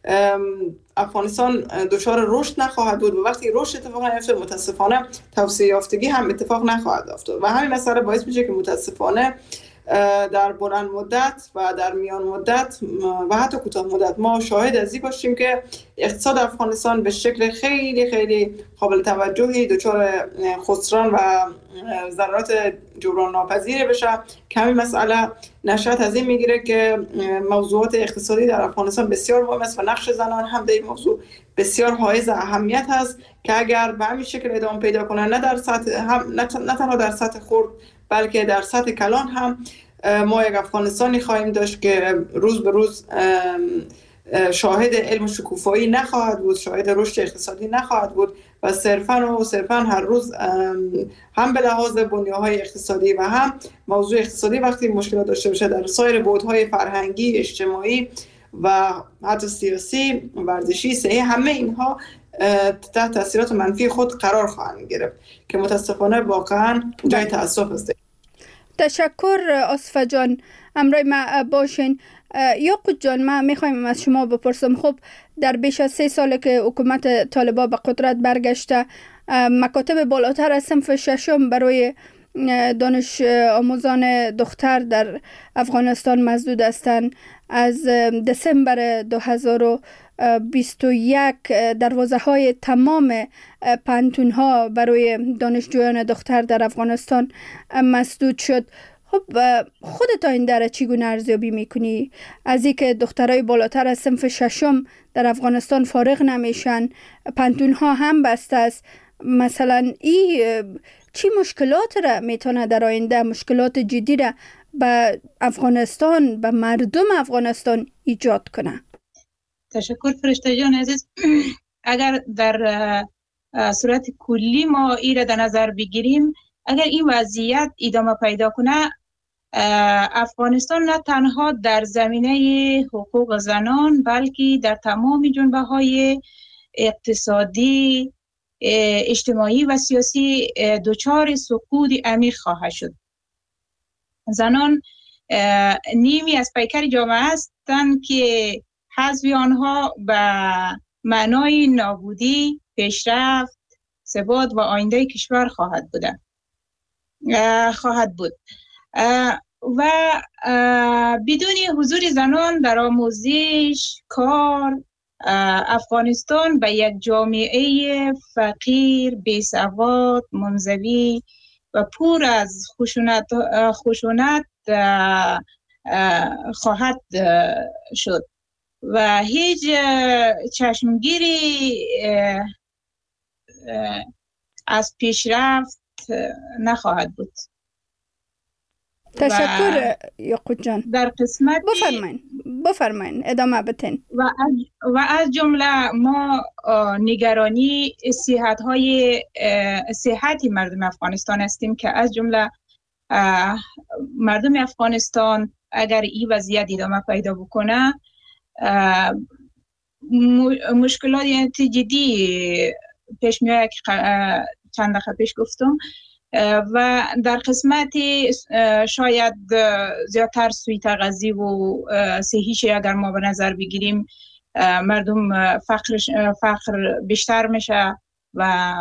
افغانستان دچار رشد نخواهد بود و وقتی رشد اتفاق نیفته متاسفانه توسعه یافتگی هم اتفاق نخواهد افتاد و همین مسئله باعث میشه که متاسفانه در بلند مدت و در میان مدت و حتی کوتاه مدت ما شاهد از این باشیم که اقتصاد افغانستان به شکل خیلی خیلی قابل توجهی دچار خسران و ضررات جبران ناپذیری بشه. که همین مسئله نشأت از این میگیره که موضوعات اقتصادی در افغانستان بسیار مهم است و نقش زنان هم در این موضوع بسیار حائز اهمیت هست که اگر به همین شکل ادامه پیدا کنه نه تنها در سطح خرد بلکه در سطح کلان هم ما یک افغانستانی خواهیم داشت که روز به روز شاهد علم شکوفایی نخواهد بود، شاهد رشد اقتصادی نخواهد بود و صرفاً هر روز هم به لحاظ بنیان‌های اقتصادی و هم موضوع اقتصادی وقتی مشکلات داشته باشه در سایر بعدهای فرهنگی، اجتماعی و حتی سیاسی، ورزشی، صحی، همه اینها تحت تاثیرات منفی خود قرار خواهند گرفت که متاسفانه واقعا جای تأسف است. تشکر آصفه جان، همراه ما باشین. یاقوت جان، من میخوایم از شما بپرسم، خب در بیش از 3 سال که حکومت طالبان به قدرت برگشته، مکاتب بالاتر از صنف ششم برای دانش آموزان دختر در افغانستان مسدود هستند. از دسامبر 2021 دروازه های تمام پانتون ها برای دانشجویان دختر در افغانستان مسدود شد. خب خودت این در چگونه ارزیابی میکنی از اینکه دخترای بالاتر از صنف ششم در افغانستان فارغ نمیشن، پانتون ها هم بسته است؟ مثلا چی مشکلات را میتونه در آینده، مشکلات جدی را به افغانستان، به مردم افغانستان ایجاد کنه؟ تشکر فرشته جان عزیز. اگر در صورت کلی ما ای را در نظر بگیریم، اگر این وضعیت ادامه پیدا کنه، افغانستان نه تنها در زمینه حقوق زنان بلکه در تمام جنبه های اقتصادی، اجتماعی و سیاسی دچار سقوط عمیق خواهد شد. زنان نیمی از پیکر جامعه هستند که حذف آنها به معنای نابودی، پیشرفت، ثبات و آینده کشور خواهد بود. و بدون حضور زنان در آموزش، کار، افغانستان به یک جامعه فقیر، بی‌سواد، منزوی و پر از خشونت خواهد شد و هیچ چشمگیری از پیشرفت نخواهد بود. تشکر یاقوت جان. در قسمت بفرمایین ادامه بتین. و از جمله ما نگرانی صحت مردم افغانستان هستیم که از جمله مردم افغانستان اگر این وضعیت ادامه پیدا بکنه، مشکلات جدی پیش میاد که چند دقیقه پیش گفتم. و در قسمت شاید زیادتر سوی تغذی و صحیش اگر ما به نظر بگیریم، مردم فقر بیشتر میشه و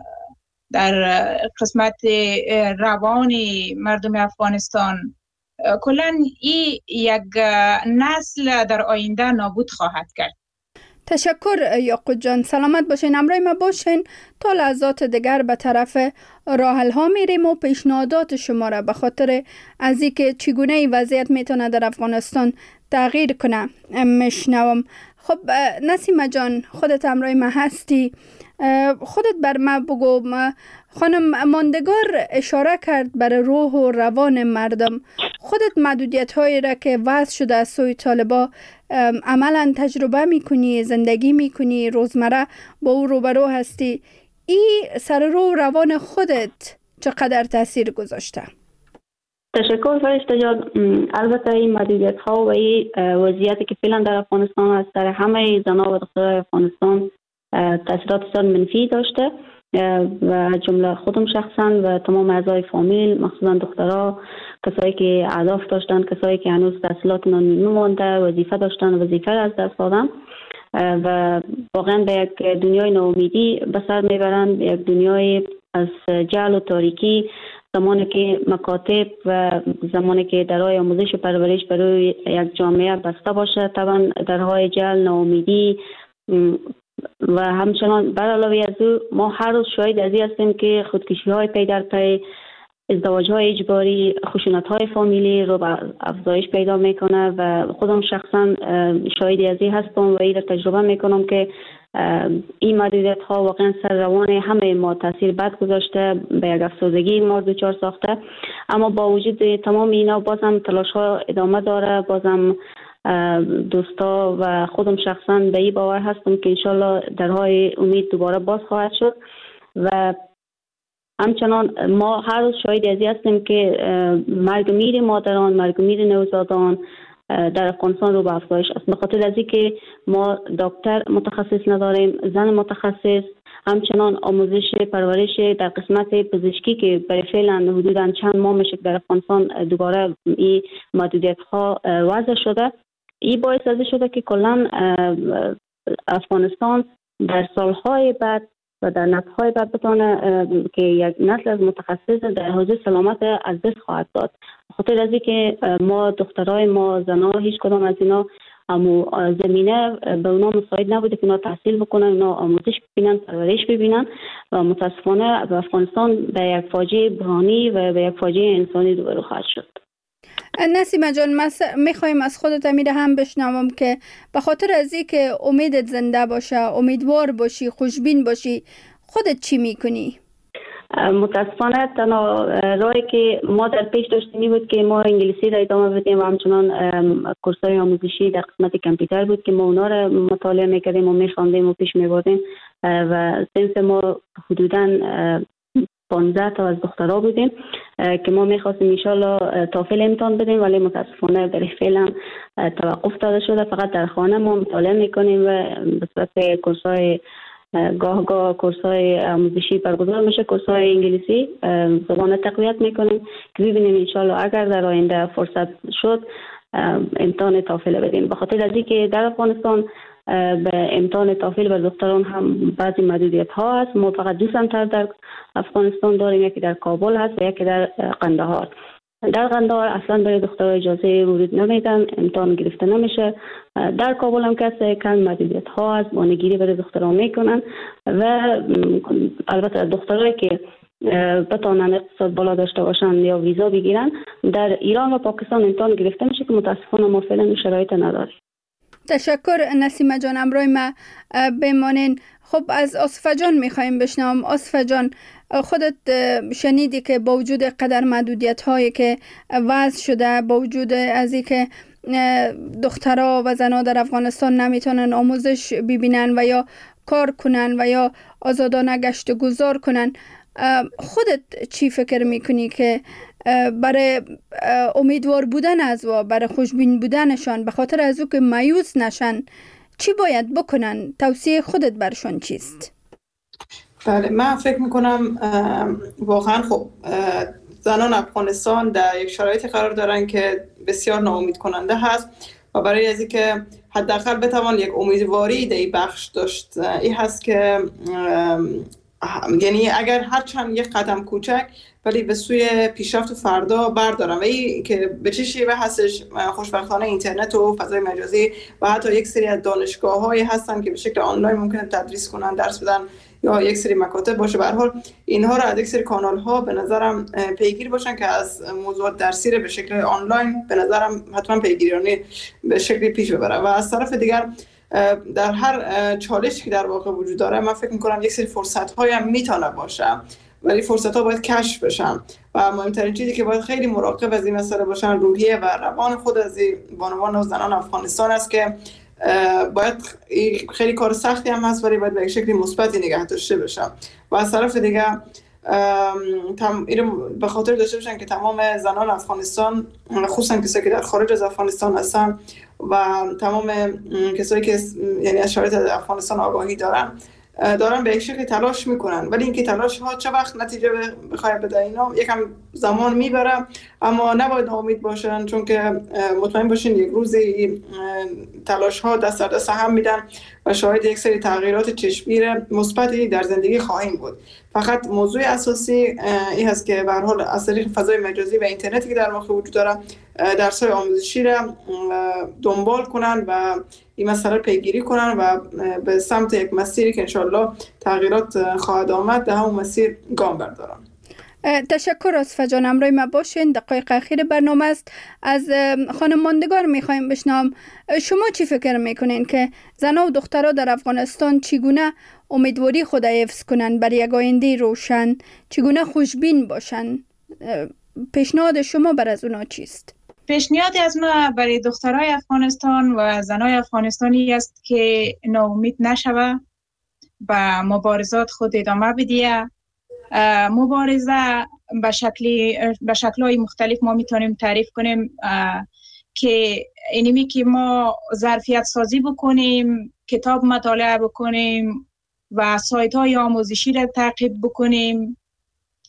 در قسمت روان مردم افغانستان کلاً این یک نسل در آینده نابود خواهد کرد. تشکر یاقوت جان، سلامت باشین، همراه ما باشین. تا لحظات دیگر به طرف راحل ها میریم و پیشنهادات شما را به خاطر از اینکه چگونه وضعیت میتونه در افغانستان تغییر کنه میشنوم. خب نسیمه جان، خودت همراه ما هستی، خودت بر ما بگو. خانم ماندگار اشاره کرد بر روح و روان مردم. خودت محدودیت هایی را که وضع شده از سوی طالبا عملا تجربه میکنی، زندگی میکنی، روزمره با او روبرو هستی. این سر روح و روان خودت چقدر تاثیر گذاشته؟ تشکر فرشته جان. البته این محدودیت ها و این وضعیتی که فعلا در افغانستان هست در همه زنان و دختران افغانستان تاثیرات بسیار منفی داشته و جمله خودم شخصا و تمام اعضای فامیل، مخصوصا دخترها، کسایی که اهداف داشتن، کسایی که هنوز تحصیلات نمونده، وظیفه داشتن، وظیفه از دست دادن و واقعا به یک دنیای ناامیدی به سر میبرند، یک دنیای از جهل و تاریکی. زمانی که مکاتب و زمانی که درهای آموزش و پرورش برای یک جامعه بسته باشه، طبعا درهای جهل، ناامیدی و همچنان بر علاوه از او ما هر روز شاهد از این هستیم که خودکشی های پی در پی، ازدواج های اجباری، خشونت های فامیلی رو به افزایش پیدا میکنه و خودم شخصا شاهدی از این هستم و این را تجربه میکنم که این محدودیت ها واقعا سر روان همه ما تاثیر بد گذاشته، به یک افسردگی ما دچار ساخته. اما با وجود تمام اینا بازم تلاش ها ادامه داره، بازم دوستا و خودم شخصا به این باور هستم که انشالله درهای امید دوباره باز خواهد شد و همچنان ما هر روز شاهد از این هستیم که مرگ میر مادران، مرگ میر نوزادان در افغانستان رو به افزایش است. به خاطر از اینکه ما دکتر متخصص نداریم، زن متخصص، همچنان آموزش پرورش در قسمت پزشکی که برای فعلا حدوداً چند ماه میشه در افغانستان دوباره این محدودیت ها وضع شده این باعث از شده که کلا افغانستان در سالهای بعد و در نسل‌های بعد بتونه که یک نسل از متخصص در حوزه سلامت از دست خواهد داد. خاطر از اینکه ما دخترای ما زنان هیچ کدام از اینا زمینه به اونا مساعد نبوده که اونا تحصیل بکنن، اونا آموزش ببینن، پرورش ببینن و متاسفانه به افغانستان به یک فاجعه بحرانی و به یک فاجعه انسانی روبرو خواهد شد. نسیمه جان، میخوایم از خودت امیر هم بشنوم که به خاطر از این که امیدت زنده باشه، امیدوار باشی، خوشبین باشی، خودت چی میکنی؟ متاسفانه تنها راهی که ما در پیش داشتیم بود که ما انگلیسی را ادامه بدیم و همچنان کورس‌های آموزشی در قسمت کامپیوتر بود که ما اونا را مطالعه میکردیم و میخواندیم و پیش میبردیم و سنف ما حدوداً 15 تا از دخترها بودیم که ما میخواستیم انشالله تافل امتحان بدیم، ولی متاسفانه برای فعلا توقف داده شده. فقط در خانه ما مطالعه میکنیم و به صورت کورس‌های گاه کورس‌های آموزشی برگزار میشه، کورس‌های انگلیسی زبان تقویت میکنیم که ببینیم انشالله اگر در آینده فرصت شد امتحان تافل بدیم. به خاطر از اینکه در افغانستان به امتحان تافل بر دختران هم بعضی محدودیت ها هست. ما فقط 2 سنتر در افغانستان داریم، یکی در کابل هست و یکی در قندهار. در قندهار اصلا برای دخترها اجازه ورود نمیدن، امتحان گرفته نمیشه. در کابل هم کسی کم محدودیت ها هست، بانگیری برای دخترها میکنن و البته دخترایی که بتونن اقتصاد بالا داشته باشن یا ویزا بگیرن در ایران و پاکستان امتحان گرفته میشه که متاسفانه ما فعلا شرایط نداریم. تشکر نسیمه جان، امروز ما بمانین. خب از آصفه جان میخوایم بشنوم. آصفه جان، خودت شنیدی که با وجود قدر محدودیت هایی که وضع شده، با وجود از این که دخترها و زنها در افغانستان نمیتونن آموزش ببینن و یا کار کنن و یا آزادانه گشت و گذار کنن، خودت چی فکر میکنی که برای امیدوار بودن از و برای خوشبین بودنشان، به خاطر از او که مایوس نشن، چی باید بکنن؟ توصیه خودت برشان چیست؟ بله، من فکر میکنم واقعا خب زنان افغانستان در یک شرایطی قرار دارن که بسیار ناامید کننده هست و برای از اینکه حداقل بتوان یک امیدواری در این بخش داشت، این هست که یعنی اگر هرچند یک قدم کوچک ولی به سوی پیشرفت فردا بردارم و این که به چه شیوه هستش. خوشبختانه اینترنت و فضای مجازی و حتی یک سری از دانشگاه‌هایی هستن که به شکل آنلاین ممکنه تدریس کنن، درس بدن یا یک سری مکاتب باشه. به هر حال اینها را از یک سری کانال‌ها به نظرم پیگیر باشن که از موضوعات درسی به شکل آنلاین به نظرم حتما پیگیرانه به شکلی پیش ببرن. و از طرف دیگر در هر چالشی که در واقع وجود داره من فکر می‌کنم یک سری فرصت‌های هم میتونه باشه، ولی فرصت‌ها باید کشف بشن و مهمترین چیزی که باید خیلی مراقب از این مسئله باشن روحیه و روان خود از بانوان و زنان افغانستان است که باید خیلی کار سختی هم هست ولی باید به شکلی مثبتی نگه داشته بشن و از طرف دیگه اینو به خاطر داشته باشن که تمام زنان افغانستان، خصوصا کسایی که در خارج از افغانستان هستن و تمام کسایی که یعنی از شرایط افغانستان آگاهی دارن به یک شکلی تلاش میکنن، ولی اینکه تلاش ها چه وقت نتیجه بخواد بده اینا یکم زمان میبره، اما نباید ناامید باشن چون که مطمئن باشین یک روزی تلاش ها دست در دست هم میدن و شاهد یک سری تغییرات چشمگیر مثبتی در زندگی خواهیم بود. فقط موضوع اساسی این هست که به هر حال از طریق فضای مجازی و اینترنتی که در واقع وجود داره درس‌های آموزشی را دنبال کنن و این مسئله پیگیری کنن و به سمت یک مسیری که انشالله تغییرات خواهد آمد در همون مسیر گام بردارن. تشکر از فجان. امروز ما باشین. دقایق اخیر برنامه است. از خانماندگار میخوایم بشنوم شما چی فکر میکنین که زنها و دخترها در افغانستان چگونه امیدواری خود حفظ کنن برای یک آینده روشن، چگونه خوشبین باشن؟ پیشنهاد شما بر از اونا چیست؟ پیشنهاد از ما برای دخترای افغانستان و زنای افغانستانی است که ناامید نشوه و مبارزات خود ادامه بدیه. مبارزه به شکل‌های مختلف ما میتونیم تعریف کنیم که اینمی که ما ظرفیت سازی بکنیم، کتاب مطالعه بکنیم و سایت‌های آموزشی را تعقیب بکنیم،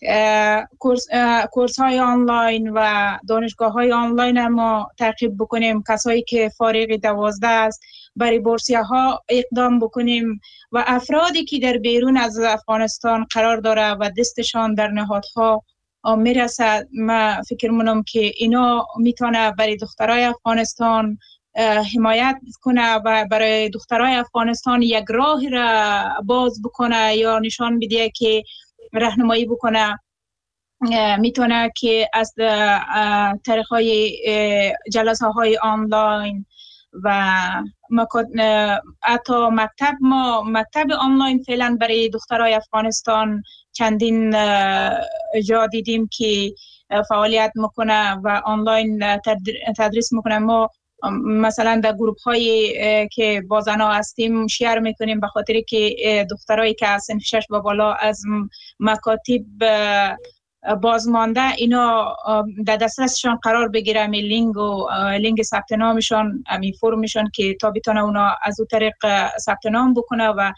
کورس های آنلاین و دانشگاه های آنلاین ما تعقیب بکنیم. کسایی که فارغ 12 است برای بورسیه ها اقدام بکنیم و افرادی که در بیرون از افغانستان قرار داره و دستشان در نهادها میرسد، ما فکر منم که اینا میتونه برای دخترای افغانستان حمایت کنه و برای دخترای افغانستان یک راه را باز بکنه یا نشان بده که راهنمایی بکنه. میتونه که از طریق های جلسه های آنلاین و حتی مکتب آنلاین فعلا برای دخترای افغانستان چندین جا دیدیم که فعالیت میکنه و آنلاین تدریس میکنه. ما مثلا در گروپ هایی که با زنا هستیم شیر میکنیم به خاطر که دخترایی که از صنف 6 و بالا از مکاتب بازمانده اینا در دسترسشان قرار بگیره، می لینک ثبت نامشان، می فرمشان که تا بتونه اونا از اون طریق ثبت نام بکنه و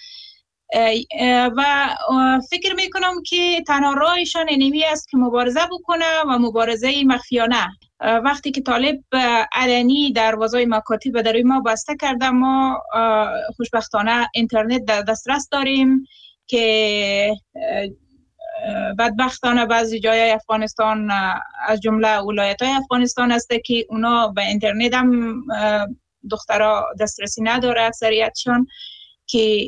فکر میکنم که تنها راهشان اینمی است که مبارزه بکنه و مبارزه مخفیانه. وقتی که طالب علنی دروازه مکاتب در ما بسته کرده، ما خوشبختانه اینترنت در دسترس داریم که بدبختانه بعضی جای افغانستان از جمله ولایت‌های افغانستان است که اونا به اینترنت هم دخترها دسترسی نداره اکثریتشان، که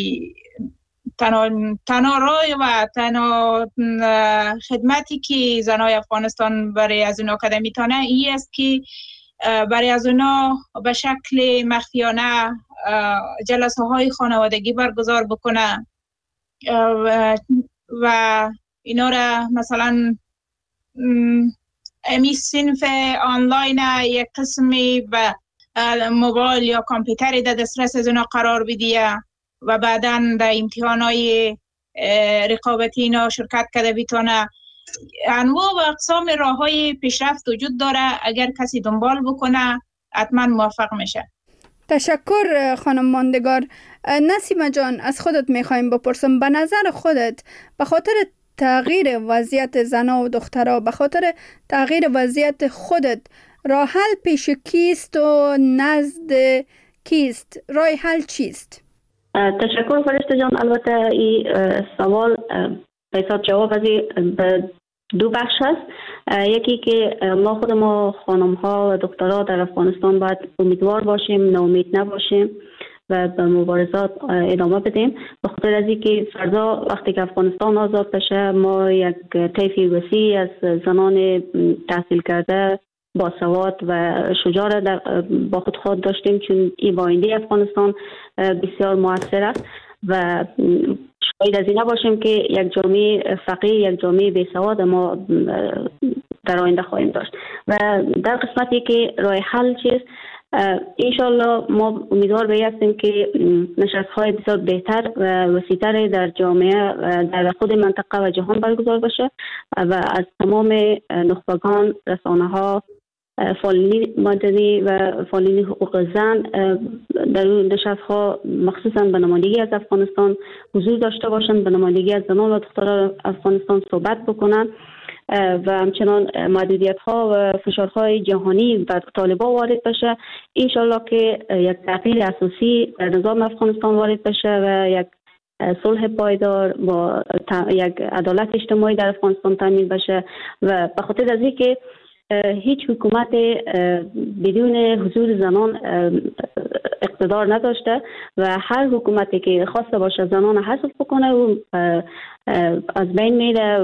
تنها راه و تنها خدمتی که زنای افغانستان برای از اونا کده میتونه این است که برای از اونا به شکل مخفیانه جلسه های خانوادگی برگزار بکنه و اینا را مثلا امی صنف آنلاین یک قسمی به موبایل یا کامپیوتری در دسترس از اونا قرار بدیه و بعداً در امتحانات رقابتی اینا شرکت کرده بیتونه. انواع و اقسام راه‌های پیشرفت وجود داره، اگر کسی دنبال بکنه حتما موفق میشه. تشکر خانم ماندگار. نسیمه جان، از خودت میخوایم بپرسم، به نظر خودت به خاطر تغییر وضعیت زنها و دخترها، به خاطر تغییر وضعیت خودت، راه حل پیش کیست و نزد کیست؟ راه حل چیست؟ تشکر فرشته جان. البته این سوال به حساب جواب از به دو بخش هست. یکی که ما خانم ها و دخترها در افغانستان باید امیدوار باشیم، ناامید نباشیم و به مبارزات ادامه بدیم، به خاطر از اینکه فردا وقتی که افغانستان آزاد بشه ما یک طیف وسیع از زنان تحصیل کرده با سواد و شجاع با خود داشتیم، چون این آینده افغانستان بسیار مؤثر است و شاید از این نباشیم که یک جامعه فقیر، یک جامعه بی‌سواد ما در آینده خواهیم داشت. و در قسمتی که راه حل چیست، انشالله ما امیدوار به هستیم که نشست‌های بسیار بهتر و وسیع‌تر در جامعه در خود منطقه و جهان برگزار بشه و از تمام نخبگان، رسانه‌ها، فعالین مدنی و فعالین حقوق زن در اون نشست‌ها مخصوصاً به نمایندگی از افغانستان حضور داشته باشند، به نمایندگی از زنان و دختران افغانستان صحبت بکنند و همچنان محدودیت‌ها و فشارهای جهانی بر طالبان وارد بشه. انشالله که یک تغییر اساسی در نظام افغانستان وارد بشه و یک صلح پایدار با یک عدالت اجتماعی در افغانستان تامین بشه و به خاطر از اینکه هیچ حکومت بدون حضور زنان اقتدار نداشته و هر حکومتی که خواسته باشه زنان حذف بکنه و از بین میره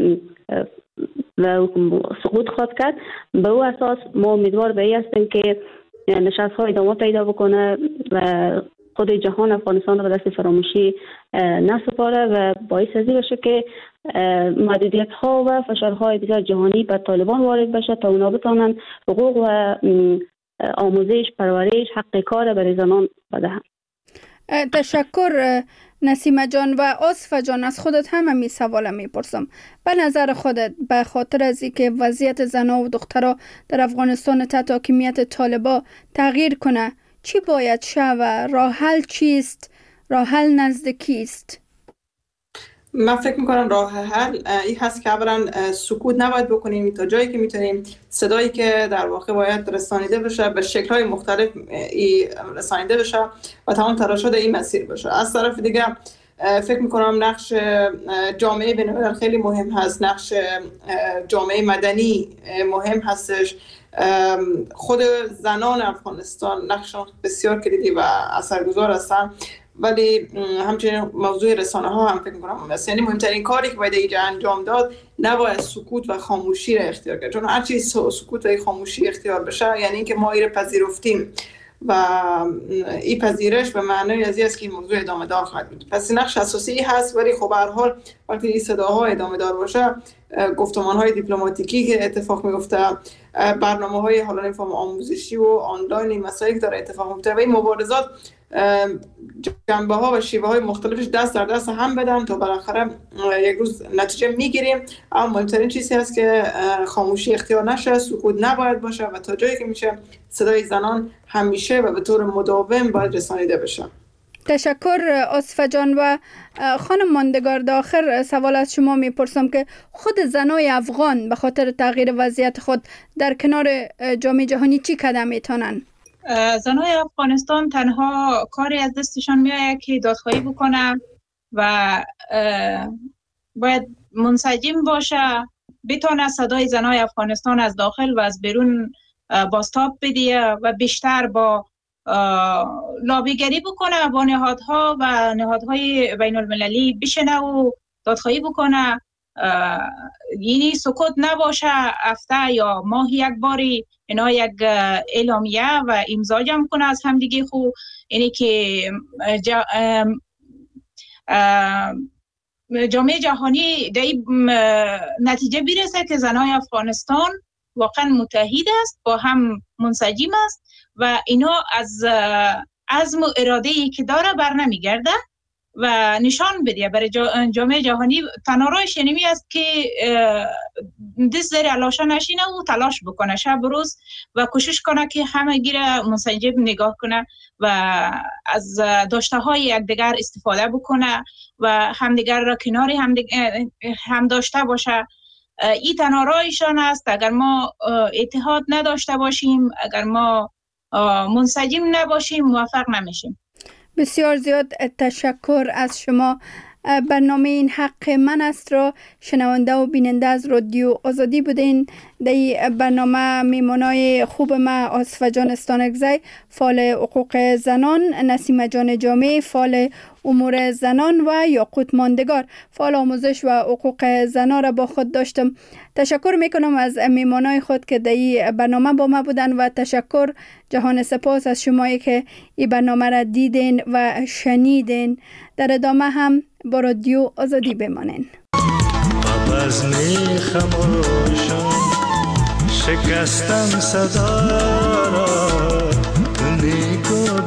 و سقوط خواهد کرد. به او اساس ما امیدوار به این هستیم که نشست‌ها ادامه پیدا بکنه و خود جهان افغانستان رو به دست فراموشی نسپاره و باعث ازی بشه که محدودیت‌ها و فشارهای بسیار جهانی به طالبان وارد بشه تا اونا بتونن حقوق و آموزش، پرورش، حق کار برای زنان بدهند. تشکر نسیمه جان. و آصفه جان، از خودت هم همین سوال میپرسم. به نظر خودت به خاطر از اینکه وضعیت زنها و دخترها در افغانستان تحت حاکمیت طالبان تغییر کنه، چی باید شود؟ راه حل چیست؟ راه حل نزد کیست؟ من فکر میکنم راه حل این هست که اولا سکوت نباید بکنیم تا جایی که میتونیم. صدایی که در واقع باید رسانیده بشه به شکل‌های مختلف رسانیده بشه و تمام تلاشات این مسیر بشه. از طرف دیگه فکر میکنم نقش جامعه بین‌الملل خیلی مهم هست، نقش جامعه مدنی مهم هستش. خود زنان افغانستان نقششون بسیار کلیدی و اثرگذار هستن، ولی همچنین موضوع رسانه ها هم فکر می‌کنم یعنی مهمترین کاری که باید اینجا انجام داد نباید سکوت و خاموشی را اختیار کرد، چون هر چیز سکوت و خاموشی اختیار بشه یعنی اینکه ما این پذیرفتیم و این پذیرش به معنای از این است که این موضوع ادامه دار خواهد بود. پس نقش اساسی هست، ولی خب به هر حال وقتی این صداها ادامه دار باشه، گفتمان‌های دیپلماتیکی که اتفاق میفته، برنامه‌های حالا این فرم آموزشی و آنلاین مسائلی که داره اتفاق میفته و این مبارزات جنبه‌ها و شیوه‌های مختلفش دست در دست هم بدن تا بالاخره یک روز نتیجه میگیریم. اما مهمترین چیزی هست که خاموشی اختیار نشه، سکوت نباید باشه و تا جایی که میشه صدای زنان همیشه و به طور مداوم باید رسانیده بشه. تشکر آصفه جان. و خانم ماندگار، داخل سوال از شما میپرسم که خود زنای افغان به خاطر تغییر وضعیت خود در کنار جامعه جهانی چی قدم میتونن؟ زنای افغانستان تنها کاری از دستشان میآید که دادخواهی بکنه و باید منسجم باشه، بتونه صدای زنای افغانستان از داخل و از بیرون بازتاب بده و بیشتر با لابیگری بکنه با نهادها و نهادهای بین المللی بشنه و دادخواهی بکنه. یعنی سکوت نباشه، هفته یا ماه یک باری اینا یک اعلامیه و امضا جمع کنه از همدیگه خو، یعنی که جامعه جهانی در نتیجه برسه که زنای افغانستان واقعا متحد است، با هم منسجم است و اینا از عزم و اراده‌ای که داره بر نمیگرده و نشان بده برای جامعه جهانی. تنها راهش یعنی است که دست زیر علاشه نشینه و تلاش بکنه شب و روز و کوشش کنه که همه گیره منسجم نگاه کنه و از داشته های یکدیگر استفاده بکنه و همدیگر را کنار هم داشته باشه. این تنها راهشان است. اگر ما اتحاد نداشته باشیم، اگر ما منسجم نباشیم، موفق نمیشیم. بسیار زیاد تشکر از شما. برنامه این حق من است را شنونده و بیننده از رادیو آزادی بودین. در برنامه میمانای خوب ما آصفه جان استانکزی، فعال حقوق زنان، نسیم جان جامع، فعال امور زنان و یاقوت ماندگار، فعال آموزش و حقوق زنان را با خود داشتم. تشکر میکنم از میمانای خود که در این برنامه با ما بودن و تشکر جهان سپاس از شمایی که این برنامه را دیدین و شنیدین. در ادامه هم با رادیو آزادی بمانین. بزم خموشان شکستم صدا را، نیکو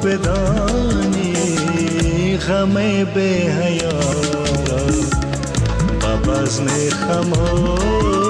بدانی غم به حیا را. بزم خموشان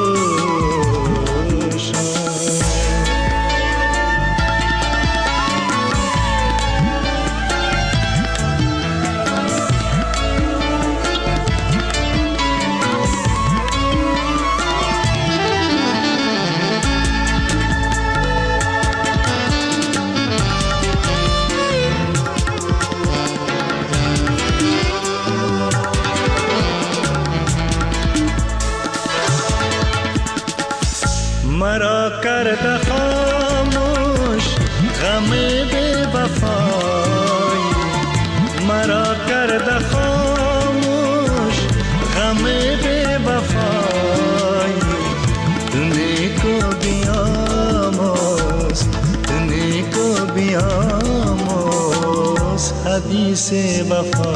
مرا کرده خاموش غم بی وفای، مرا کرده خاموش غم بی وفای. نیکو بیاموز، نیکو بیاموز حدیث وفا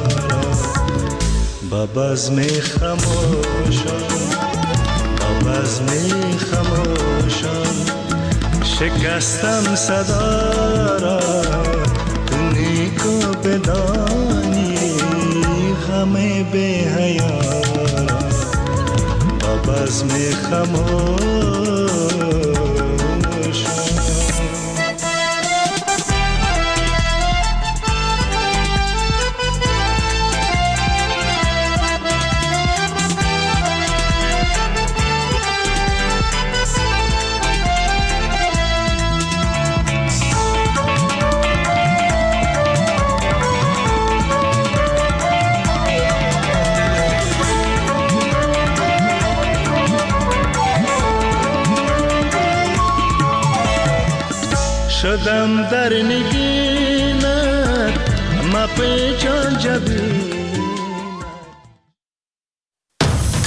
را. بزم خموشان، بزم خموشان شکستم صدا را. نیکو بدانی غم به حیا را. بزم خموشان. شدم در نگینت ما پیچان جبی